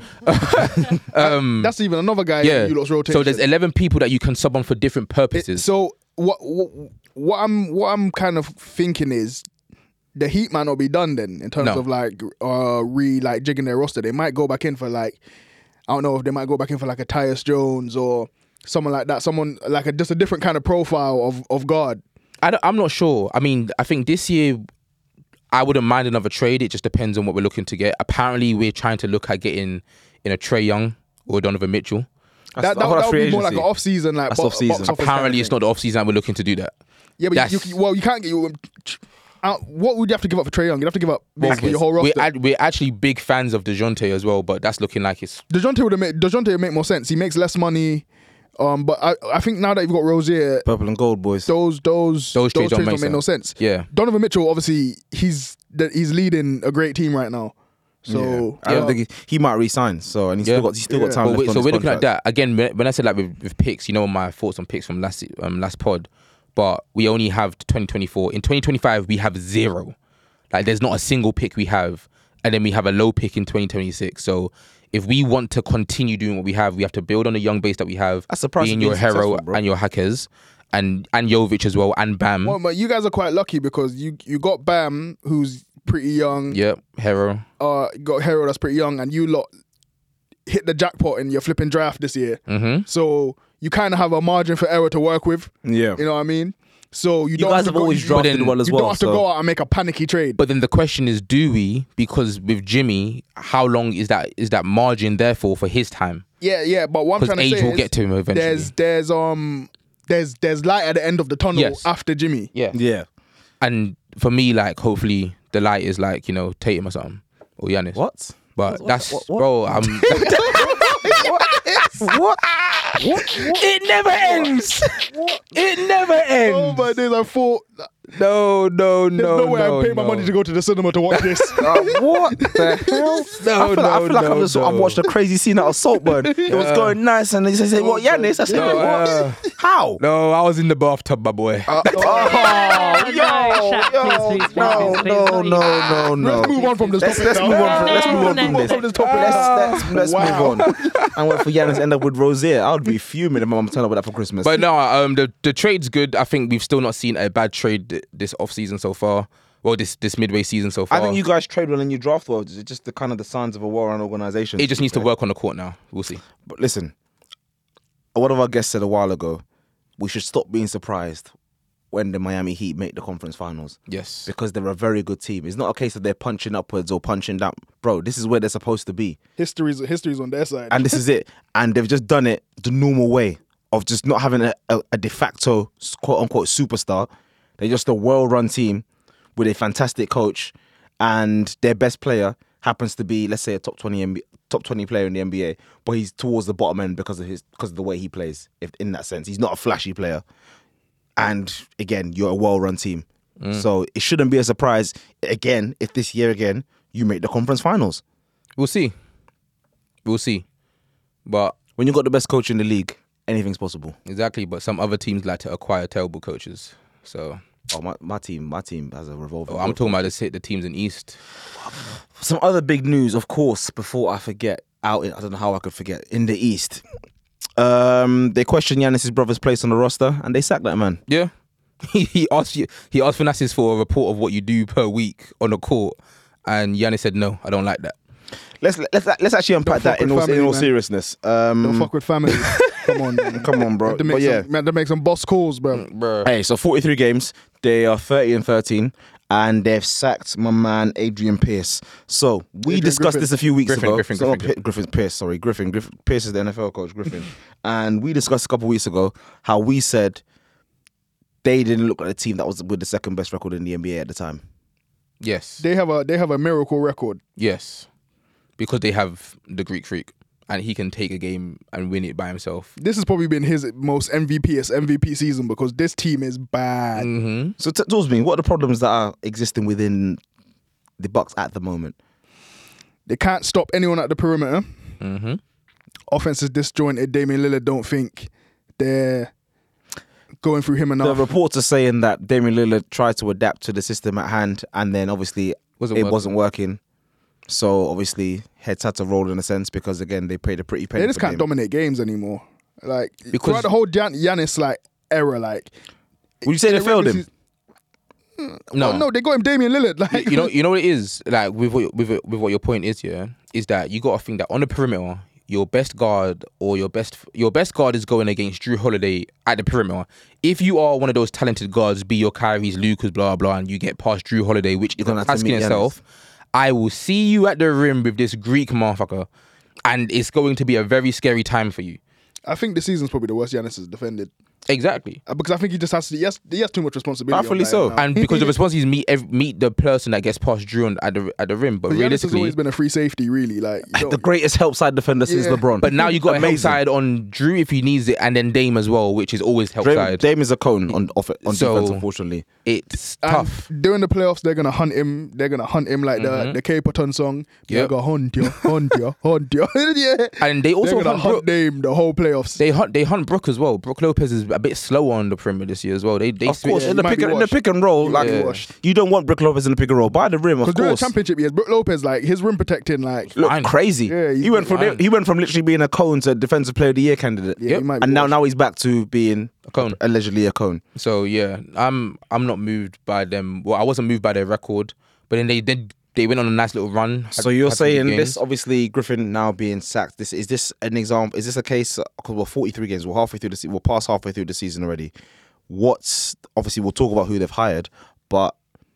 That's even another guy you lot's rotation. So there's 11 people that you can sub on for different purposes. So what I'm kind of thinking is the Heat might not be done then in terms of jigging their roster. They might go back in for I don't know if they might go back in for like a Tyus Jones or someone like that. Someone like just a different kind of profile of guard. I'm not sure. I mean, I think this year I wouldn't mind another trade. It just depends on what we're looking to get. Apparently, we're trying to look at getting in a Trae Young or Donovan Mitchell. That would be more like an off-season, like box office. Apparently, it's not the off-season that we're looking to do that. Yeah, but you can't get what would you have to give up for Trae Young? You'd have to give up basically your whole roster. We're actually big fans of DeJounte as well, but that's looking like it's... DeJounte would make more sense. He makes less money. But I think now that you've got Rozier, purple and gold boys, those trades don't make no sense. Yeah, Donovan Mitchell, obviously, he's leading a great team right now. So I don't think he might resign. So and he's still got time. Left so on we're his looking at contract. that again. When I said like with picks, you know my thoughts on picks from last pod, but we only have 2024. In 2025, we have 0. Like there's not a single pick we have, and then we have a low pick in 2026. So if we want to continue doing what we have to build on the young base that we have. That's the price being of your being Hero successful, bro. and your Hackers and Jovic as well and Bam. Well, but you guys are quite lucky because you got Bam, who's pretty young. Yep, Hero. You got Hero that's pretty young, and you lot hit the jackpot in your flipping draft this year. Mm-hmm. So you kind of have a margin for error to work with. Yeah, you know what I mean. So you don't guys have have always drafted well as you well. You don't have to go out and make a panicky trade. But then the question is, do we? Because with Jimmy, how long is that margin there for his time? Yeah. But what I'm trying to say age will is get to him eventually. There's light at the end of the tunnel after Jimmy. Yeah. And for me, like hopefully the light is like Tatum or something or Giannis. What? But that's what? bro. I'm. What? It never ends. It never ends. Oh my days! I thought. No. There's no way I'm paying my money to go to the cinema to watch this. What the hell? I feel like I've watched a crazy scene out of Saltburn. It was going nice, and they say, "What, Giannis?" I said, "What? How?" No, I was in the bathtub, my boy. No. Let's move on from this topic. Let's move on from this topic. Let's move on. And wait for Giannis to end up with Rozier. I would be fuming if my mum turned up with that for Christmas. But no, the trade's good. I think we've still not seen a bad trade this off season so far. Well, this midway season so far. I think you guys trade well and you draft well. It's just the signs of a well-run organisation. It just needs to work on the court now. We'll see. But listen, one of our guests said a while ago, we should stop being surprised when the Miami Heat make the conference finals. Yes. Because they're a very good team. It's not a case of they're punching upwards or punching down. Bro, this is where they're supposed to be. History's on their side. And this is it. And they've just done it the normal way of just not having a de facto quote-unquote superstar. They're just a well-run team with a fantastic coach, and their best player happens to be, let's say, a top 20 player in the NBA, but he's towards the bottom end because of the way he plays. If in that sense, he's not a flashy player. And again, you're a well-run team, so it shouldn't be a surprise again if this year again you make the conference finals. We'll see. But When you've got the best coach in the league, anything's possible. exactly. But some other teams like to acquire terrible coaches. So My team has a revolver. I'm talking about the teams in East. Some other big news, of course, before I forget. I don't know how I could forget. In the East, they questioned Giannis' brother's place on the roster, and they sacked that man. Yeah. He asked Thanasis for a report of what you do per week on the court, and Giannis said, "No, I don't like that." Let's actually unpack that in all seriousness. Don't fuck with family. Come on, man. Come on, bro. But yeah, They make some boss calls, bro. Bruh. hey, so 43 games, they are 30-13, and they've sacked my man Adrian Pearce. So we Adrian discussed Griffin. this a few weeks ago. Griffin. Griffin Pearce is the NFL coach, Griffin. And we discussed a couple of weeks ago how we said they didn't look like a team that was with the second best record in the NBA at the time. Yes. They have a miracle record. Yes. Because they have the Greek Freak, and he can take a game and win it by himself. This has probably been his most MVP season because this team is bad. Mm-hmm. So talk to me, what are the problems that are existing within the Bucks at the moment? They can't stop anyone at the perimeter. Mm-hmm. Offense is disjointed. Damian Lillard don't think they're going through him The enough. reports are saying that Damian Lillard tried to adapt to the system at hand, and then obviously wasn't working. So obviously heads had to roll in a sense because again they paid a pretty penny. They just for can't Dame. dominate games anymore. Like Because- throughout the whole Giannis era, like Would you say they failed him? no, they got him Damian Lillard. Like You know what it is, like with what your point is, yeah, is that you got to think that on the perimeter, your best guard or your best guard is going against Drew Holiday at the perimeter. If you are one of those talented guards, be your Kyries, Lucas, blah blah, and you get past Drew Holiday, which is gonna a have to task in meet itself, I will see you at the rim with this Greek motherfucker, and it's going to be a very scary time for you. I think this season's probably the worst Giannis has defended. Exactly. Because I think he just has to. He has too much responsibility. Rightfully on that so. now. And because the response is meet the person that gets past Drew at the rim, but Giannis has realistically, always been a free safety, really. Like you The don't- greatest help side defender since Yeah. LeBron. but now you got a help Amazing. side on Drew if he needs it, and then Dame as well, which is always help side. Dame is a cone on So- defense, unfortunately. It's and tough. during the playoffs, they're gonna hunt him. They're gonna hunt him like the K-Paton song. They're Yep. gonna hunt you. Yeah. And they also They're gonna hunt hunt Brook. Dame the whole playoffs. They hunt Brook as well. Brook Lopez is a bit slower on the perimeter this year as well. They Of course, Yeah, in the he might be pick washed. and roll, He like might be washed. you don't want Brook Lopez in the pick and roll. By the rim, of Because during the course. championship years, Brook Lopez, like his rim protecting, like Look Fine. crazy. Yeah, he went from fine. literally being a cone to defensive player of the year candidate. yeah, he might be And washed. now he's back to being A cone. allegedly a cone. So yeah, I'm not moved by them. Well, I wasn't moved by their record, but then they went on a nice little run. So you're had some good saying games. this, obviously Griffin now being sacked. Is this an example? Is this a case? Because we're 43 games. We're halfway through we're past halfway through the season already. Obviously we'll talk about who they've hired, but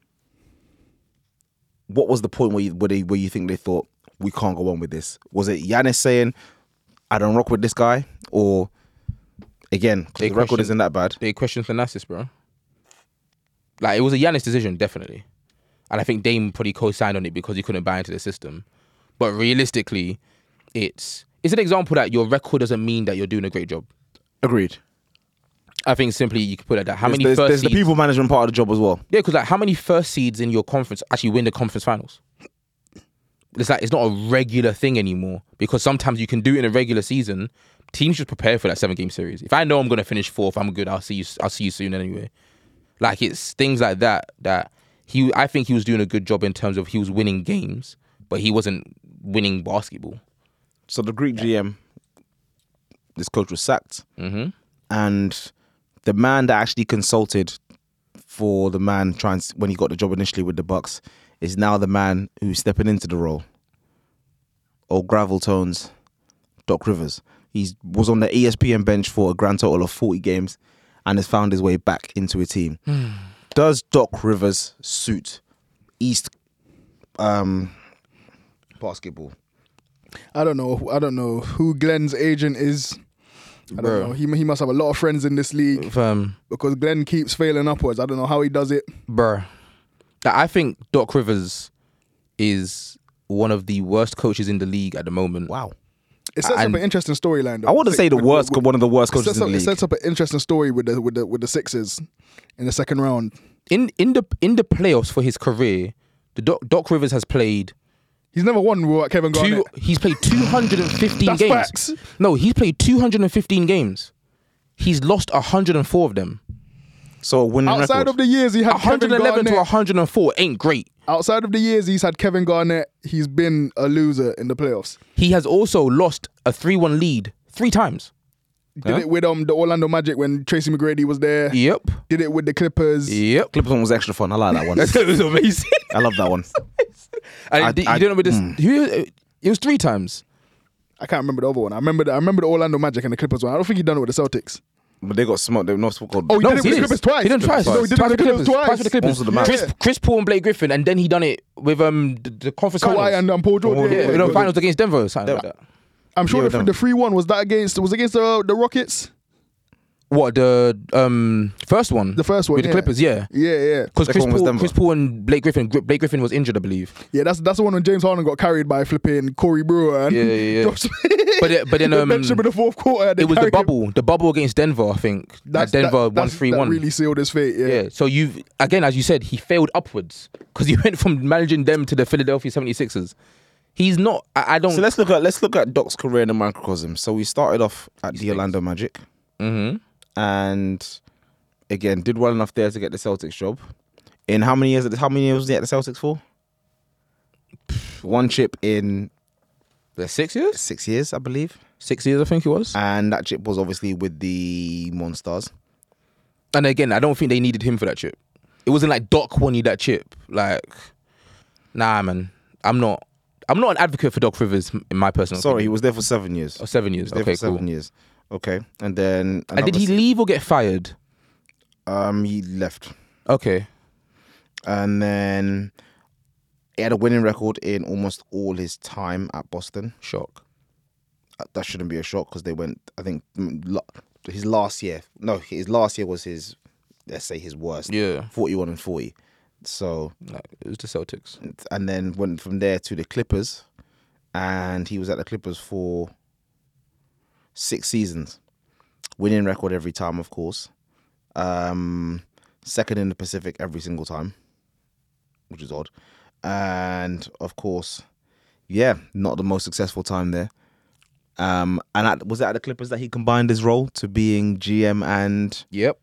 what was the point where you think they thought we can't go on with this? Was it Giannis saying I don't rock with this guy, or again 'cause They the record question- isn't that bad? They questioned Thanasis, bro. Like it was a Giannis decision, definitely, and I think Dame probably co-signed on it because he couldn't buy into the system. But realistically, it's an example that your record doesn't mean that you're doing a great job. Agreed. I think simply you could put it that how many There's first the seeds, people management part of the job as well. yeah, because like how many first seeds in your conference actually win the conference finals? It's like it's not a regular thing anymore because sometimes you can do it in a regular season. Teams just prepare for that 7-game series. If I know I'm gonna finish fourth, I'm good. I'll see you soon anyway. Like it's things like that I think he was doing a good job in terms of he was winning games, but he wasn't winning basketball. So the Greek GM, this coach was sacked, and the man that actually consulted for the man when he got the job initially with the Bucks is now the man who's stepping into the role. Old gravel tones, Doc Rivers. He was on the ESPN bench for a grand total of 40 games and has found his way back into a team. Does Doc Rivers suit East basketball? I don't know who Glenn's agent is. I don't know. He must have a lot of friends in this league because Glenn keeps failing upwards. I don't know how he does it. Bruh. I think Doc Rivers is one of the worst coaches in the league at the moment. Wow. It sets up an interesting storyline, though. I wouldn't say one of the worst coaches in the league. It sets up an interesting story with the Sixers in the second round. In the playoffs for his career, the Doc Rivers has played. He's never won without Kevin Garnett. He's played 215 That's games. facts. No, he's played 215 games. He's lost 104 of them. So a winning Outside record. of the years he had 111 Kevin to Garnett, 104 ain't great. outside of the years he's had Kevin Garnett, he's been a loser in the playoffs. He has also lost a 3-1 lead 3 times. Did it with the Orlando Magic when Tracy McGrady was there. Yep. Did it with the Clippers. Yep. Clippers one was extra fun. I like that one. It was amazing. I love that one. And you don't know with this. It was 3 times. I can't remember the other one. I remember the Orlando Magic and the Clippers one. I don't think he done it with the Celtics. But they got smoked. They were not called. Oh, he No, did it with the Clippers twice. He done it twice. No, he did it Twice with the Clippers twice. Twice with the Clippers. Once with the Mavs. Chris Paul and Blake Griffin, and then he done it with the conference Kawhi finals. and Paul George. Yeah, Yeah, no, finals against Denver, something like that. I'm sure Yeah, the 3-1 was against the Rockets. What, the first one? The first one, with yeah. the Clippers, yeah. Yeah. Because Second one was Denver. Chris Paul and Blake Griffin was injured, I believe. Yeah, that's the one when James Harden got carried by flipping Corey Brewer and Yeah. Josh But then they benched him in the fourth quarter. it was the bubble against Denver, I think. Denver won 3-1. That really sealed his fate. Yeah, so again, as you said, he failed upwards because he went from managing them to the Philadelphia 76ers. He's not. I don't. So let's look at Doc's career in the microcosm. So we started off at the Orlando Magic, and again did well enough there to get the Celtics job. In how many years? How many years was he at the Celtics for? 1 chip in 6 years? 6 years, I believe. 6 years, I think it was. And that chip was obviously with the Monstars. And again, I don't think they needed him for that chip. It wasn't like Doc wanted that chip. Like, nah, man. I'm not an advocate for Doc Rivers in my personal Sorry, he opinion. was there for 7 years. Oh, 7 years. He was Okay, there for cool. 7 years. Okay, and then And did he leave or get fired? He left, Okay. and then he had a winning record in almost all his time at Boston. Shock. That shouldn't be a shock because they went. I think his last year. No, his last year was his. Let's say his worst. Yeah. 41-40. So, Like, it was the Celtics. and then went from there to the Clippers, and he was at the Clippers for 6 seasons, winning record every time, of course. Second in the Pacific every single time, which is odd. And of course, yeah, not the most successful time there. And was it at the Clippers that he combined his role to being GM and Yep.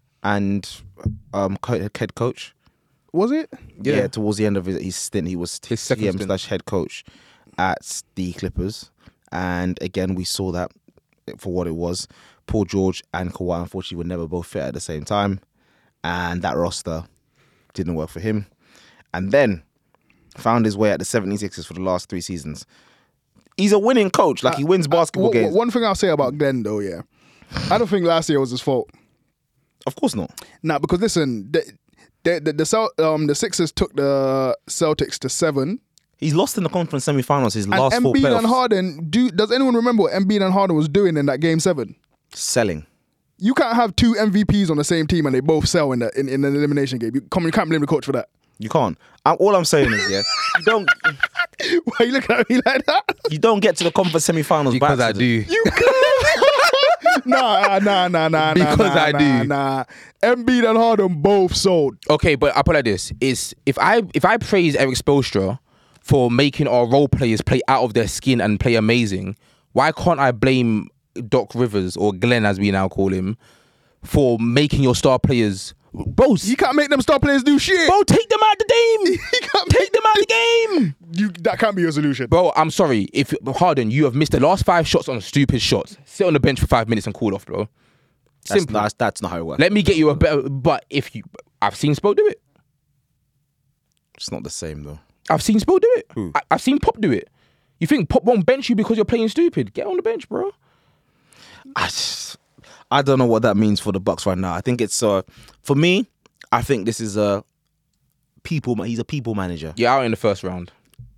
head coach? Was it? Yeah, towards the end of his stint, he was His second GM stint. / head coach at the Clippers. And again, we saw that for what it was. Paul George and Kawhi, unfortunately, were never both fit at the same time. And that roster didn't work for him. And then found his way at the 76ers for the last 3 seasons. He's a winning coach. Like, he wins basketball games. One thing I'll say about Glenn, though, yeah. I don't think last year was his fault. Of course not. Nah, because listen, the Sixers took the Celtics to 7. He's lost in the conference semifinals his And last 4 Embiid playoffs. and Harden, does anyone remember what Embiid and Harden was doing in that game 7? Selling. You can't have 2 MVPs on the same team and they both sell in an elimination game. You can't blame the coach for that. You can't. All I'm saying is, yeah, you don't Why are you looking at me like that? you don't get to the conference semifinals Because by I accident. do. Nah. Because I do. Nah. Embiid and Harden both sold. Okay, but I put it like this: is if I praise Eric Spoelstra for making our role players play out of their skin and play amazing, why can't I blame Doc Rivers, or Glenn as we now call him, for making your star players? Bro, You can't make them star players do shit. bro, take them out the game. You can't Take them out the game. That can't be your solution. Bro, I'm sorry. If Harden, you have missed the last 5 shots on stupid shots. Sit on the bench for 5 minutes and cool off, bro. Simple. That's not how it works. Let me get you a better. But I've seen Spo do it. It's not the same though. I've seen Spo do it. Who? I've seen Pop do it. You think Pop won't bench you because you're playing stupid? Get on the bench, bro. I don't know what that means for the Bucks right now. I think it's for me. I think this is a he's a people manager. Yeah, out in the first round.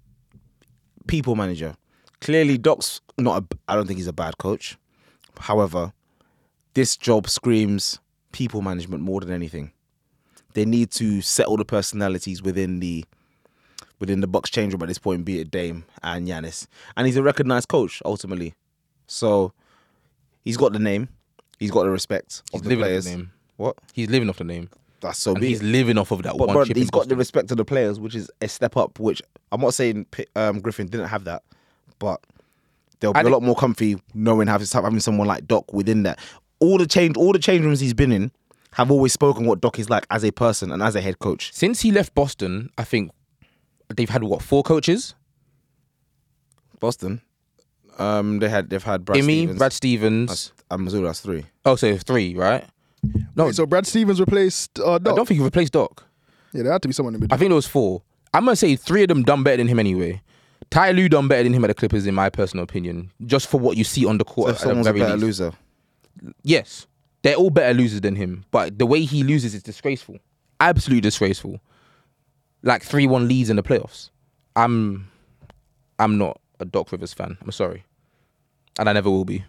People manager. Clearly, Doc's I don't think he's a bad coach. However, this job screams people management more than anything. They need to settle the personalities within the Bucks change room at this point, be it Dame and Giannis. And he's a recognized coach ultimately, so he's got the name, he's got the respect of the players. Off the name. What? He's living off the name. That's so And big. he's living off of that one But chip. he's in got the Boston. respect of the players, which is a step up. Which I'm not saying Griffin didn't have that, but they'll be a lot more comfy knowing having someone like Doc within that. All the change rooms he's been in have always spoken what Doc is like as a person and as a head coach. Since he left Boston, I think they've had 4 coaches? Boston, they've had Brad Imi, Stevens. Brad Stevens. And Missouri, that's 3. Oh, so 3, right? No, Wait, so Brad Stevens replaced Doc? I don't think he replaced Doc. Yeah, there had to be someone in I between. think there was 4. I'm gonna say 3 of them done better than him anyway. Ty Lue done better than him at the Clippers, in my personal opinion. Just for what you see on the court. So at the someone's a very better least. loser. Yes, they're all better losers than him. But the way he loses is disgraceful. Absolutely disgraceful. Like 3-1 leads in the playoffs. I'm not a Doc Rivers fan. I'm sorry, and I never will be.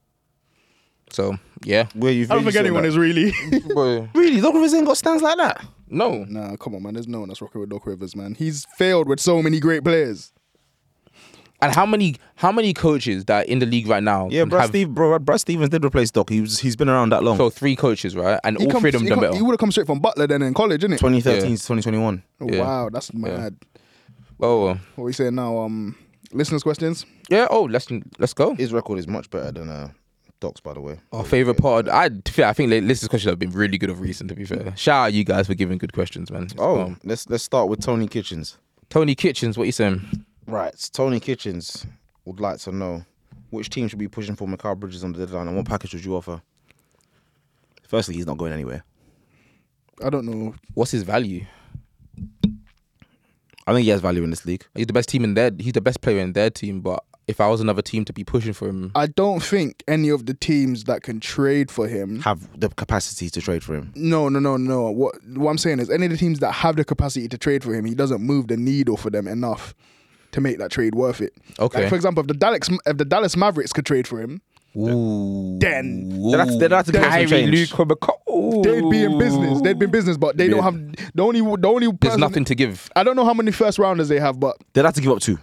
So yeah. I don't think anyone is really. Really, Doc Rivers ain't got stands like that. No. Nah, come on, man. There's no one that's rocking with Doc Rivers, man. He's failed with so many great players. And how many coaches that are in the league right now? Yeah, can have, Brad Stevens did replace Doc. He's been around that long. So 3 coaches, right? And all 3 of them done better. He would have come straight from Butler then in college, innit? 2013 Yeah. to 2021. Oh, Yeah. wow, that's mad. Oh, What are we saying now? Listeners' questions? yeah. Oh, let's go. His record is much better than Doc's, by the way. Our favorite part. I think listeners' questions have been really good of recent. To be fair, shout out you guys for giving good questions, man. Let's start with Tony Kitchens. Tony Kitchens, what you saying? Right, Tony Kitchens would like to know which team should be pushing for Mikal Bridges on the deadline and what package would you offer? Firstly, he's not going anywhere. I don't know. What's his value? I think he has value in this league. He's the best team in their. He's the best player in their team. But if I was another team to be pushing for him, I don't think any of the teams that can trade for him Have the capacity to trade for him. No. What I'm saying is, any of the teams that have the capacity to trade for him, he doesn't move the needle for them enough to make that trade worth it. Okay. Like, for example, if the Dallas Mavericks could trade for him, ooh, then They'd have to give him some change. they'd be in business. They'd be in business, but they don't have the only There's person. nothing to give. I don't know how many first rounders they have, but They'd have to give up 2.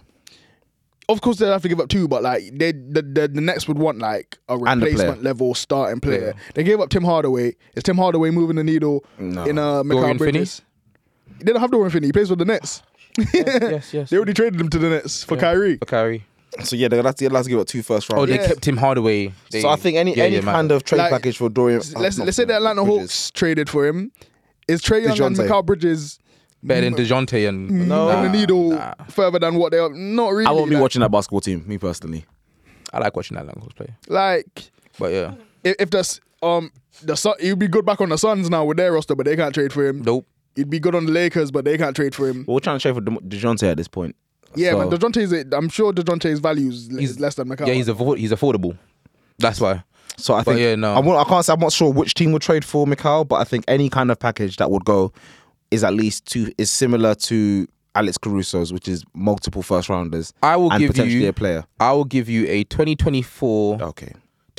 of course they'd have to give up 2. But like the Nets would want like a And a player. replacement level starting player. They gave up Tim Hardaway. Is Tim Hardaway moving the needle No. in Mikal Dorian Bridges? They don't have Dorian Finney. He plays for the Nets. yes. They already traded him to the Nets for Kyrie. For Kyrie. So yeah, they'd have to give up 2 first round. Oh, they kept him Hardaway. So I think any kind of trade Like, package for Dorian. Let's say the Atlanta Hawks traded for him. Is Trae Young and DeJounte. Mikal Bridges better than DeJounte and moving the needle further than what they are? Not really. I won't be like, watching that basketball team, me personally. I like watching that Langos play. Like But yeah, if the Sun, he'd be good back on the Suns now with their roster, but they can't trade for him. nope. He'd be good on the Lakers, but they can't trade for him. Well, we're trying to trade for DeJounte at this point. Yeah, So- but I'm sure DeJounte's value is less than Mikal. Yeah, he's affordable. That's why. So I think yeah, no. I can't say I'm not sure which team would trade for Mikal, but I think any kind of package that would go is at least is similar to Alex Caruso's, which is multiple first rounders. I will and give potentially you a player. I will give you a 2024 Okay.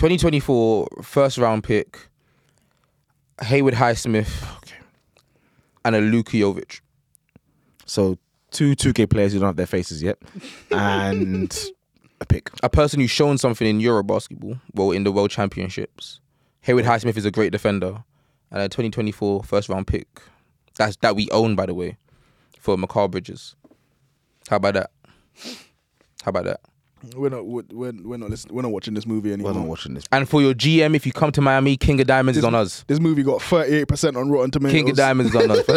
2024 first round pick, Haywood Highsmith, and a Luka Jovic. So 2 2K players who don't have their faces yet, and a pick. A person who's shown something in Euro basketball, well, in the World Championships. Haywood Highsmith is a great defender, and a 2024 first round pick. That we own, by the way, for Mikal Bridges. How about that? We're not watching this movie anymore. We're not watching this. And for your GM, if you come to Miami, King of Diamonds is on us. This movie got 38% on Rotten Tomatoes. King of Diamonds is on us.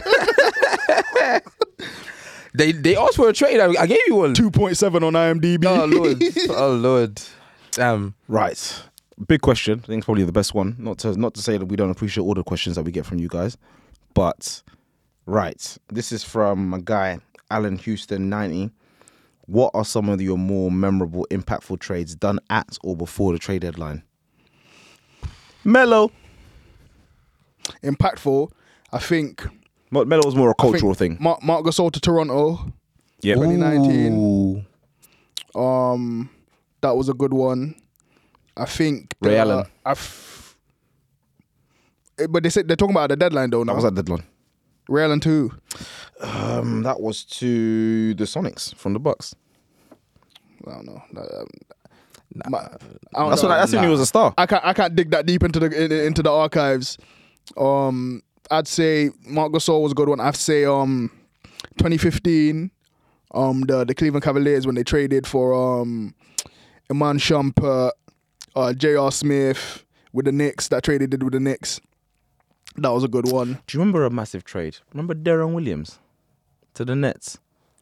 They asked for a trade. I gave you one. 2.7 on IMDb. Oh Lord. Oh Lord. Damn. Right. Big question. I think it's probably the best one. Not to say that we don't appreciate all the questions that we get from you guys. But right. This is from a guy, Alan Houston 90. What are some of your more memorable, impactful trades done at or before the trade deadline? Melo. Impactful. I think Melo was more a cultural thing. Marc Gasol to Toronto. Yeah. 2019. Ooh. That was a good one. I think Ray Allen. But they're talking about the deadline though now. That was that deadline. Ray Allen too. That was to the Sonics from the Bucks. I don't know. That's when he was a star. I can't dig that deep into the archives. I'd say Marc Gasol was a good one. I'd say 2015, the Cleveland Cavaliers when they traded for Iman Shumpert, J.R. Smith with the Knicks. That trade they did with the Knicks. That was a good one. Do you remember a massive trade? Remember Deron Williams to the Nets?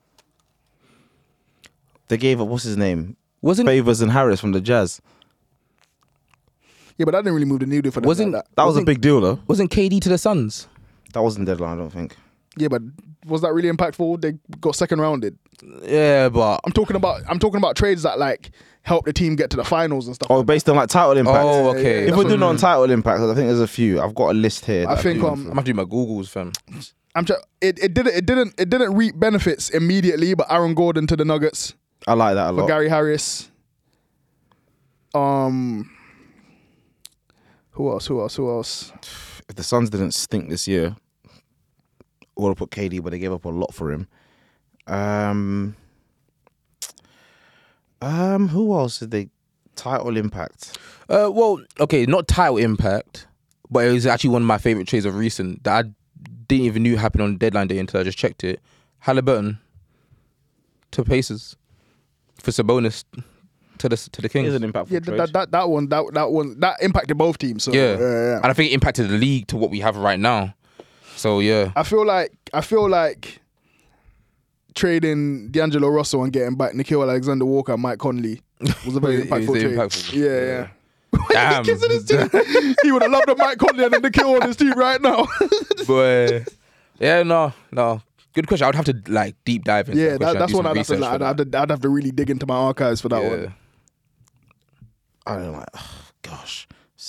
They gave up, what's his name? Favors and Harris from the Jazz. Yeah, but that didn't really move the needle for them. That was a big deal though. Wasn't KD to the Suns? That wasn't deadline, I don't think. Yeah, but was that really impactful? They got second rounded. Yeah, but I'm talking about trades that like help the team get to the finals and stuff. Oh, based on like title impact. Oh, okay. If we're doing on title impact, I think there's a few. I've got a list here. I think I'm gonna do my Googles, fam. It didn't reap benefits immediately, but Aaron Gordon to the Nuggets. I like that a For lot. Gary Harris. Who else? If the Suns didn't stink this year, I would have put KD, but they gave up a lot for him. Who else did they title impact? Well, okay, not title impact, but it was actually one of my favorite trades of recent that I didn't even knew happened on deadline day until I just checked it. Halliburton to Pacers for Sabonis to the Kings. It is an impactful Yeah, trade. that impacted both teams. So, Yeah. And I think it impacted the league to what we have right now. So yeah, I feel like trading D'Angelo Russell and getting back Nickeil Alexander-Walker and Mike Conley was a very It was impactful trade. impactful. Yeah. damn. Kissing his team. He would have loved a Mike Conley and a Nickeil on his team right now. But yeah, no. Good question. I would have to like deep dive into. Yeah, that question. that's Do one some I'd have to. research for that. I'd have to really dig into my archives for that Yeah. one. I don't know, gosh.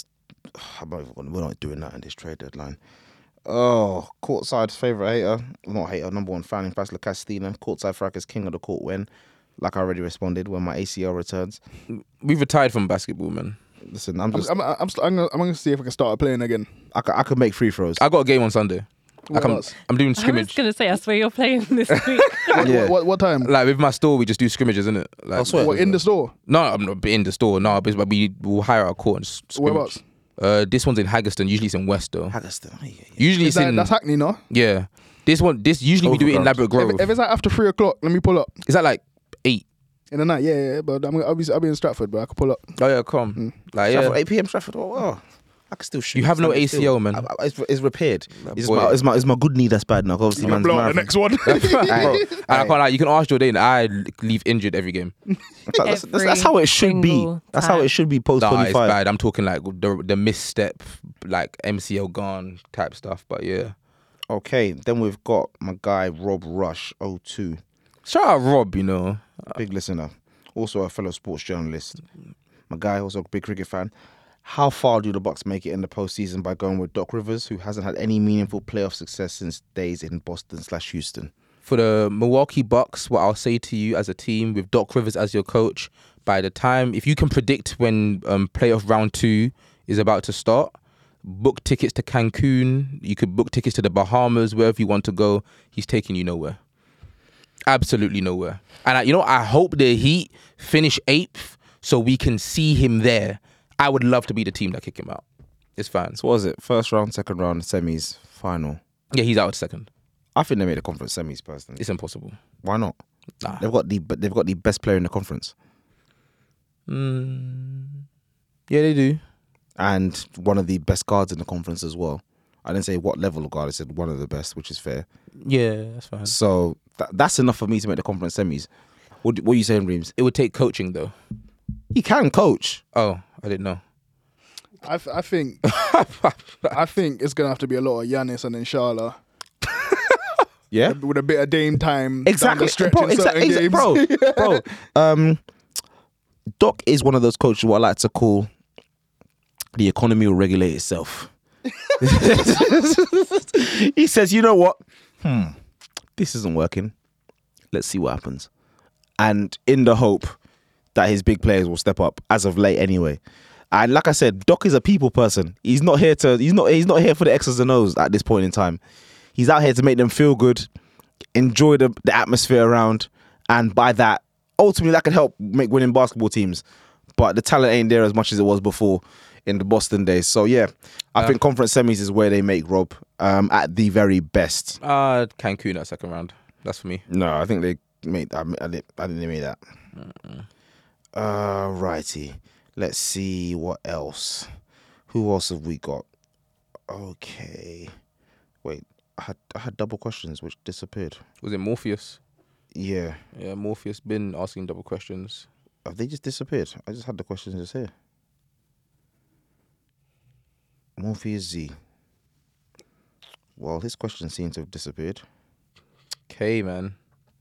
We're not doing that in this trade deadline. Oh, courtside's favourite hater. Not hater, number one fan in Pascal Castina. Courtside Fracas, king of the court when. Like I already responded, when my ACL returns. We've retired from basketball, man. Listen, I'm gonna see if I can start playing again. I could make free throws. I got a game on Sunday. What else? I'm doing I was scrimmage. gonna say, I swear you're playing this week. Yeah. What time? Like with my store, we just do scrimmages, innit? Like, I swear. What, in the store? No, I'm not in the store. No, but we will hire our court and scrimmage. Whereabouts? This one's in Haggerston. Usually it's in West though. Haggerston. Yeah. Usually it's in. That's Hackney, no? Yeah. This usually we do it in Overground. Ladbroke Grove. If it's like after 3 o'clock, let me pull up Is that like 8? in the night. Yeah. But I'll be in Stratford, but I can pull up. Oh yeah, come. Like Stratford, yeah. 8 p.m. Stratford. Oh, I can still shoot. You have no Stand still. ACL, man. It's repaired. It's boy. my good knee that's bad now. Obviously, man's Blow out the marathon. next one. Bro, and I can't lie, you can ask Jordan. I leave injured every game. That's how it should be. single That's how time. it should be post Nah, it's 25. bad. I'm talking like the misstep, like MCL gone type stuff. But yeah, Okay, then we've got my guy Rob Rush 02. shout out Rob. You know, Big listener, also a fellow sports journalist. My guy, also a big cricket fan. How far do the Bucks make it in the postseason by going with Doc Rivers, who hasn't had any meaningful playoff success since days in Boston/Houston? for the Milwaukee Bucks, what I'll say to you as a team with Doc Rivers as your coach, by the time, if you can predict when playoff round 2 is about to start, book tickets to Cancun. You could book tickets to the Bahamas, wherever you want to go. He's taking you nowhere. Absolutely nowhere. And I hope the Heat finish 8th so we can see him there. I would love to be the team that kick him out. It's fine. So what was it? First round, second round, semis, final. Yeah, he's out at second. I think they made the conference semis personally. It's impossible. Why not? Nah. They've got the best player in the conference Yeah, they do. and one of the best guards in the conference as well. I didn't say what level of guard. I said one of the best, which is fair. Yeah, that's fine. So that's enough for me to make the conference semis. What are you saying, Reems? It would take coaching though. He can coach. Oh, I didn't know. I think it's gonna have to be a lot of Giannis and Inshallah Yeah, with a bit of Dame time. exactly, down the stretch bro. in certain games. Bro. Doc is one of those coaches what I like to call the economy will regulate itself. He says, you know what? This isn't working. Let's see what happens. And in the hope that his big players will step up, as of late anyway. And like I said, Doc is a people person. He's not here for the X's and O's at this point in time. He's out here to make them feel good, enjoy the atmosphere around, and by that, ultimately that can help make winning basketball teams. But the talent ain't there as much as it was before in the Boston days. So yeah, I think conference semis is where they make Rob at the very best. Cancun at second round. That's for me. No, I think they made. I think they made that. Righty. Let's see what else. Who else have we got? Okay. Wait, I had double questions which disappeared. Was it Morpheus? Yeah. Yeah, Morpheus been asking double questions. Have they just disappeared? I just had the questions just here. Morpheus Z. Well, his questions seem to have disappeared. K man.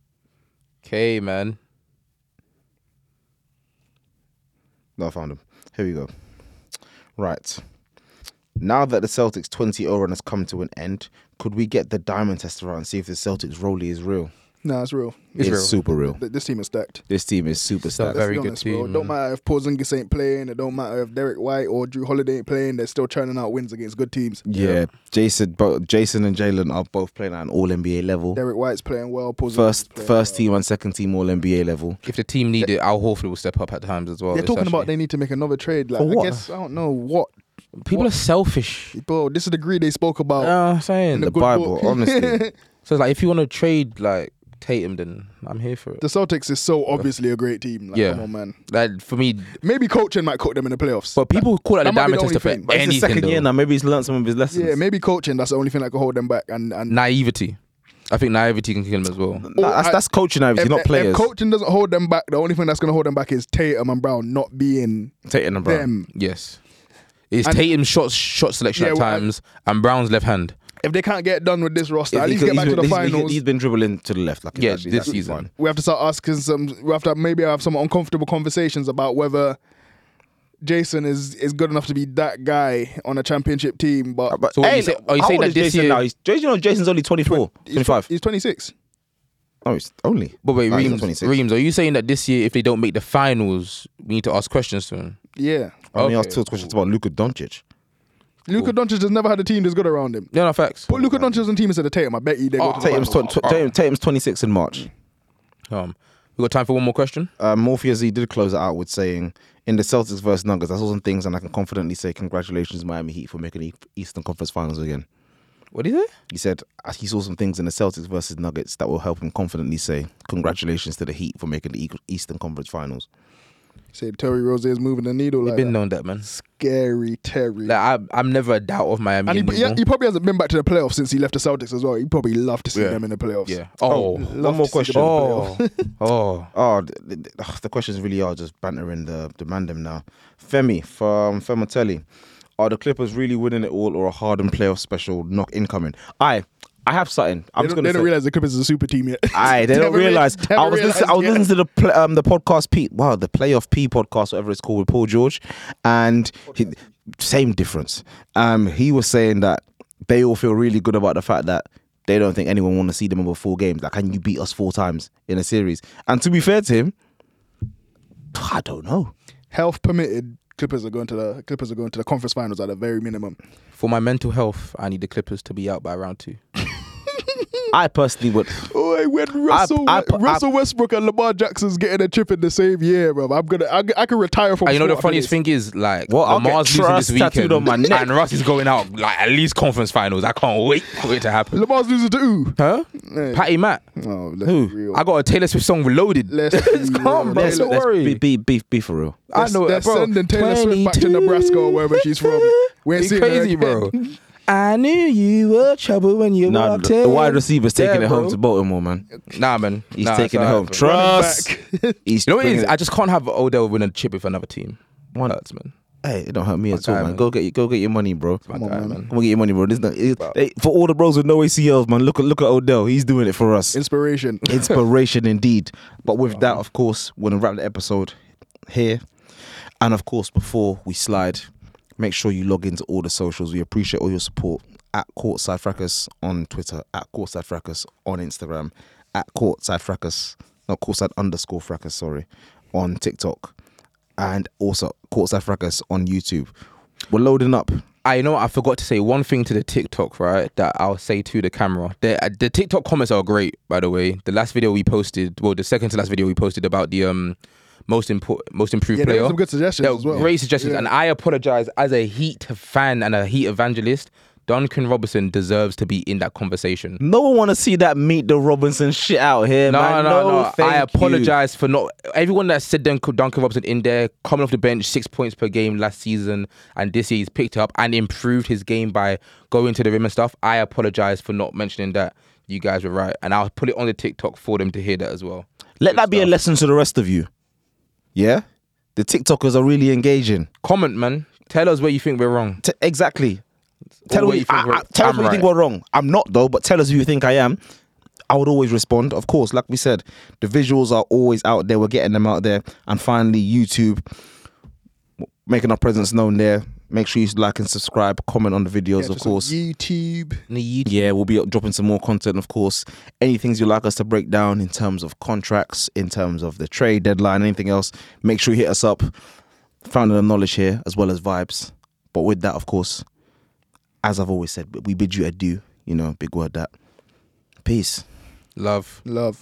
No, I found him. Here we go. Right. Now that the Celtics 20-0 run has come to an end, could we get the diamond tester out and see if the Celtics rollie is real? Nah, it's real. It's super real. This team is stacked. This team is super stacked. Very Let's be good honest, bro. team. It don't matter if Porzingis ain't playing. It don't matter if Derek White or Drew Holiday ain't playing. They're still churning out wins against good teams. Yeah, Jason and Jalen are both playing at an All-NBA level. Derek White's playing well. Porzingis is playing First well. team and second team All-NBA level. If the team need it, Al Horford will step up at times as well. They're talking about especially. they need to make another trade. Like, For what? I guess I don't know what. People are selfish. Bro, this is the greed they spoke about. I'm saying. in The good Bible, book. honestly. So it's like if you want to trade like Tatum, then I'm here for it. The Celtics is so obviously a great team. Like, Yeah. come on, man. Like for me, Maybe coaching might cook them in the playoffs. but people call it the that might be diamond the only tester for thing. But it's anything. the second year though. now. Maybe he's learned some of his lessons. Yeah, maybe coaching. That's the only thing that can hold them back. And Naivety. I think naivety can kill him as well. Nah, that's coaching, obviously, not players. If coaching doesn't hold them back, the only thing that's going to hold them back is Tatum and Brown not being Tatum and Brown. them. Yes. It's And- Tatum's shot selection Yeah, at well, times and Brown's left hand. If they can't get done with this roster, Yeah, at least get back to the he's- finals. He's been dribbling to the left. Like, Yeah, actually, this that's season. fine. We have to start asking we have to maybe have some uncomfortable conversations about whether Jason is good enough to be that guy on a championship team. But But So what hey, you say- are you how saying old that is this Jason year- now? Jason's only 24, 25. he's 26. Oh, he's only. But wait, Nah, he's not Reams, 26. are you saying that this year, if they don't make the finals, we need to ask questions to him? Yeah. I mean, I Okay, asked two questions about Luka Doncic. Luka Doncic has never had a team that's good around him. Yeah, no, facts. Put Luka Doncic on team instead of Tatum. I bet you they go to the finals. Tatum's 26 in March. We got time for one more question? Morpheus Z did close it out with saying, in the Celtics versus Nuggets, I saw some things and I can confidently say congratulations Miami Heat for making the Eastern Conference Finals again. What is it? He said he saw some things in the Celtics versus Nuggets that will help him confidently say congratulations to the Heat for making the Eastern Conference Finals. Said Terry Rozier is moving the needle We've like been that. known that, man. Scary Terry. Like, I'm never a doubt of Miami. And he probably hasn't been back to the playoffs since he left the Celtics as well. He probably loved to see Yeah. them in the playoffs. Yeah. Oh. One more question. Oh. The questions really are just bantering the mandem now. Femi from Fematelli. Are the Clippers really winning it all or a Harden playoff special knock incoming? I have something. They don't realize the Clippers is a super team yet. They don't Never realize. never I was realised listening yet. to the podcast P. Wow, the Playoff P podcast, whatever it's called, with Paul George, and same difference. He was saying that they all feel really good about the fact that they don't think anyone want to see them over 4 games. Like, can you beat us 4 times in a series? And to be fair to him, I don't know. Health permitted, Clippers are going to the conference finals at the very minimum. For my mental health, I need the Clippers to be out by round 2. I personally would. Oh, when Russell Westbrook and Lamar Jackson's getting a chip in the same year, bro, I can retire from. And you know the sport funniest after thing is, like, Well, I'll Lamar's get losing this trust tattooed weekend, on my neck. and Russ is going out like at least conference finals. I can't wait for it to happen. Lamar's losing to who? Huh? Hey. Patty Matt. Oh, let's Who? be real. I got a Taylor Swift song reloaded. Let's It's be calm, real. bro. Let's Don't worry. be for real. I know They're it, bro. sending Taylor Swift back to 22. Nebraska or wherever she's from. We ain't Be seeing her crazy, again. bro. I knew you were trouble when you Nah, walked the in. wide receiver's taking Yeah, it home bro. to Baltimore, man. Nah, man. He's Nah, taking it it's home. alright, bro. Trust. He's You know what it is? bringing I just can't have Odell win a chip with another team. One- Hurts, man. Hey, it don't hurt me at all, guy, man. man. Go get your money, bro. My Come on, guy, man. man. Come on, get your money, bro. For all the bros with no ACLs, man. Look at Odell. He's doing it for us. Inspiration. Inspiration indeed. But with that, of course, we're gonna wrap the episode here. And of course, before we slide, make sure you log into all the socials. We appreciate all your support. At Courtside Fracas on Twitter, at Courtside Fracas on Instagram, at Courtside Fracas, no, Courtside _Fracas, sorry, on TikTok, and also Courtside Fracas on YouTube. We're loading up. I know I forgot to say one thing to the TikTok, right, that I'll say to the camera. The TikTok comments are great, by the way. The last video we posted, well, the second to last video we posted about the most improved Yeah, there player. were some good suggestions There were as well. great suggestions, Yeah. and I apologize as a Heat fan and a Heat evangelist. Duncan Robinson deserves to be in that conversation. No one want to see that Meet the Robinson shit out here, man. No. Thank I you. apologize for not everyone that said Duncan Robinson in there, coming off the bench, 6 points per game last season, and this year he's picked up and improved his game by going to the rim and stuff. I apologize for not mentioning that. You guys were right, and I'll put it on the TikTok for them to hear that as well. Let Good that be a stuff. lesson to the rest of you. Yeah? The TikTokers are really engaging. Comment, man. Tell us where you think we're wrong. Exactly. Or Tell where us you think tell us I'm what you think right. we're wrong. I'm not, though, but tell us who you think I am. I would always respond. Of course, like we said, the visuals are always out there. We're getting them out there. And finally, YouTube, making our presence known there. Make sure you like and subscribe, comment on the videos, Yeah, of just on course. YouTube. Yeah, we'll be dropping some more content, of course. Any things you'd like us to break down in terms of contracts, in terms of the trade deadline, anything else, make sure you hit us up. Founding the knowledge here, as well as vibes. But with that, of course, as I've always said, we bid you adieu. You know, big word that. Peace. Love. Love.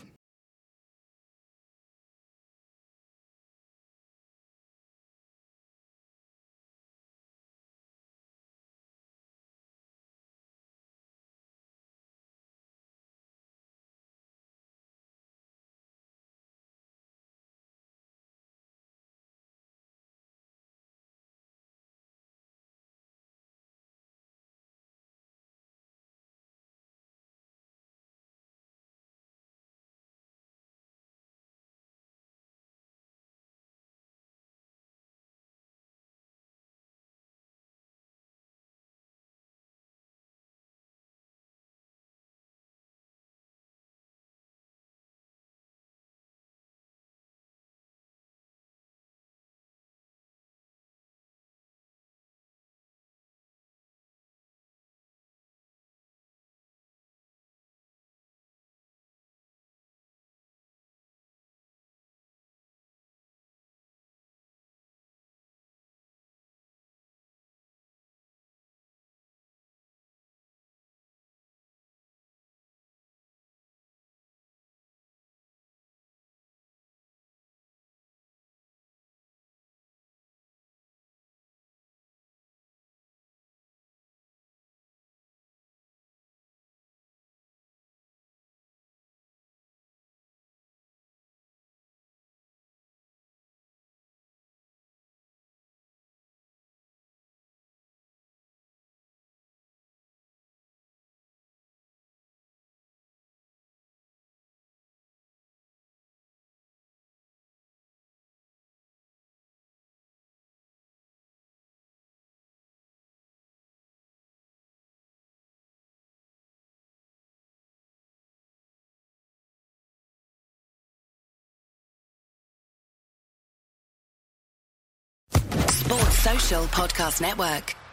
Sports Social Podcast Network.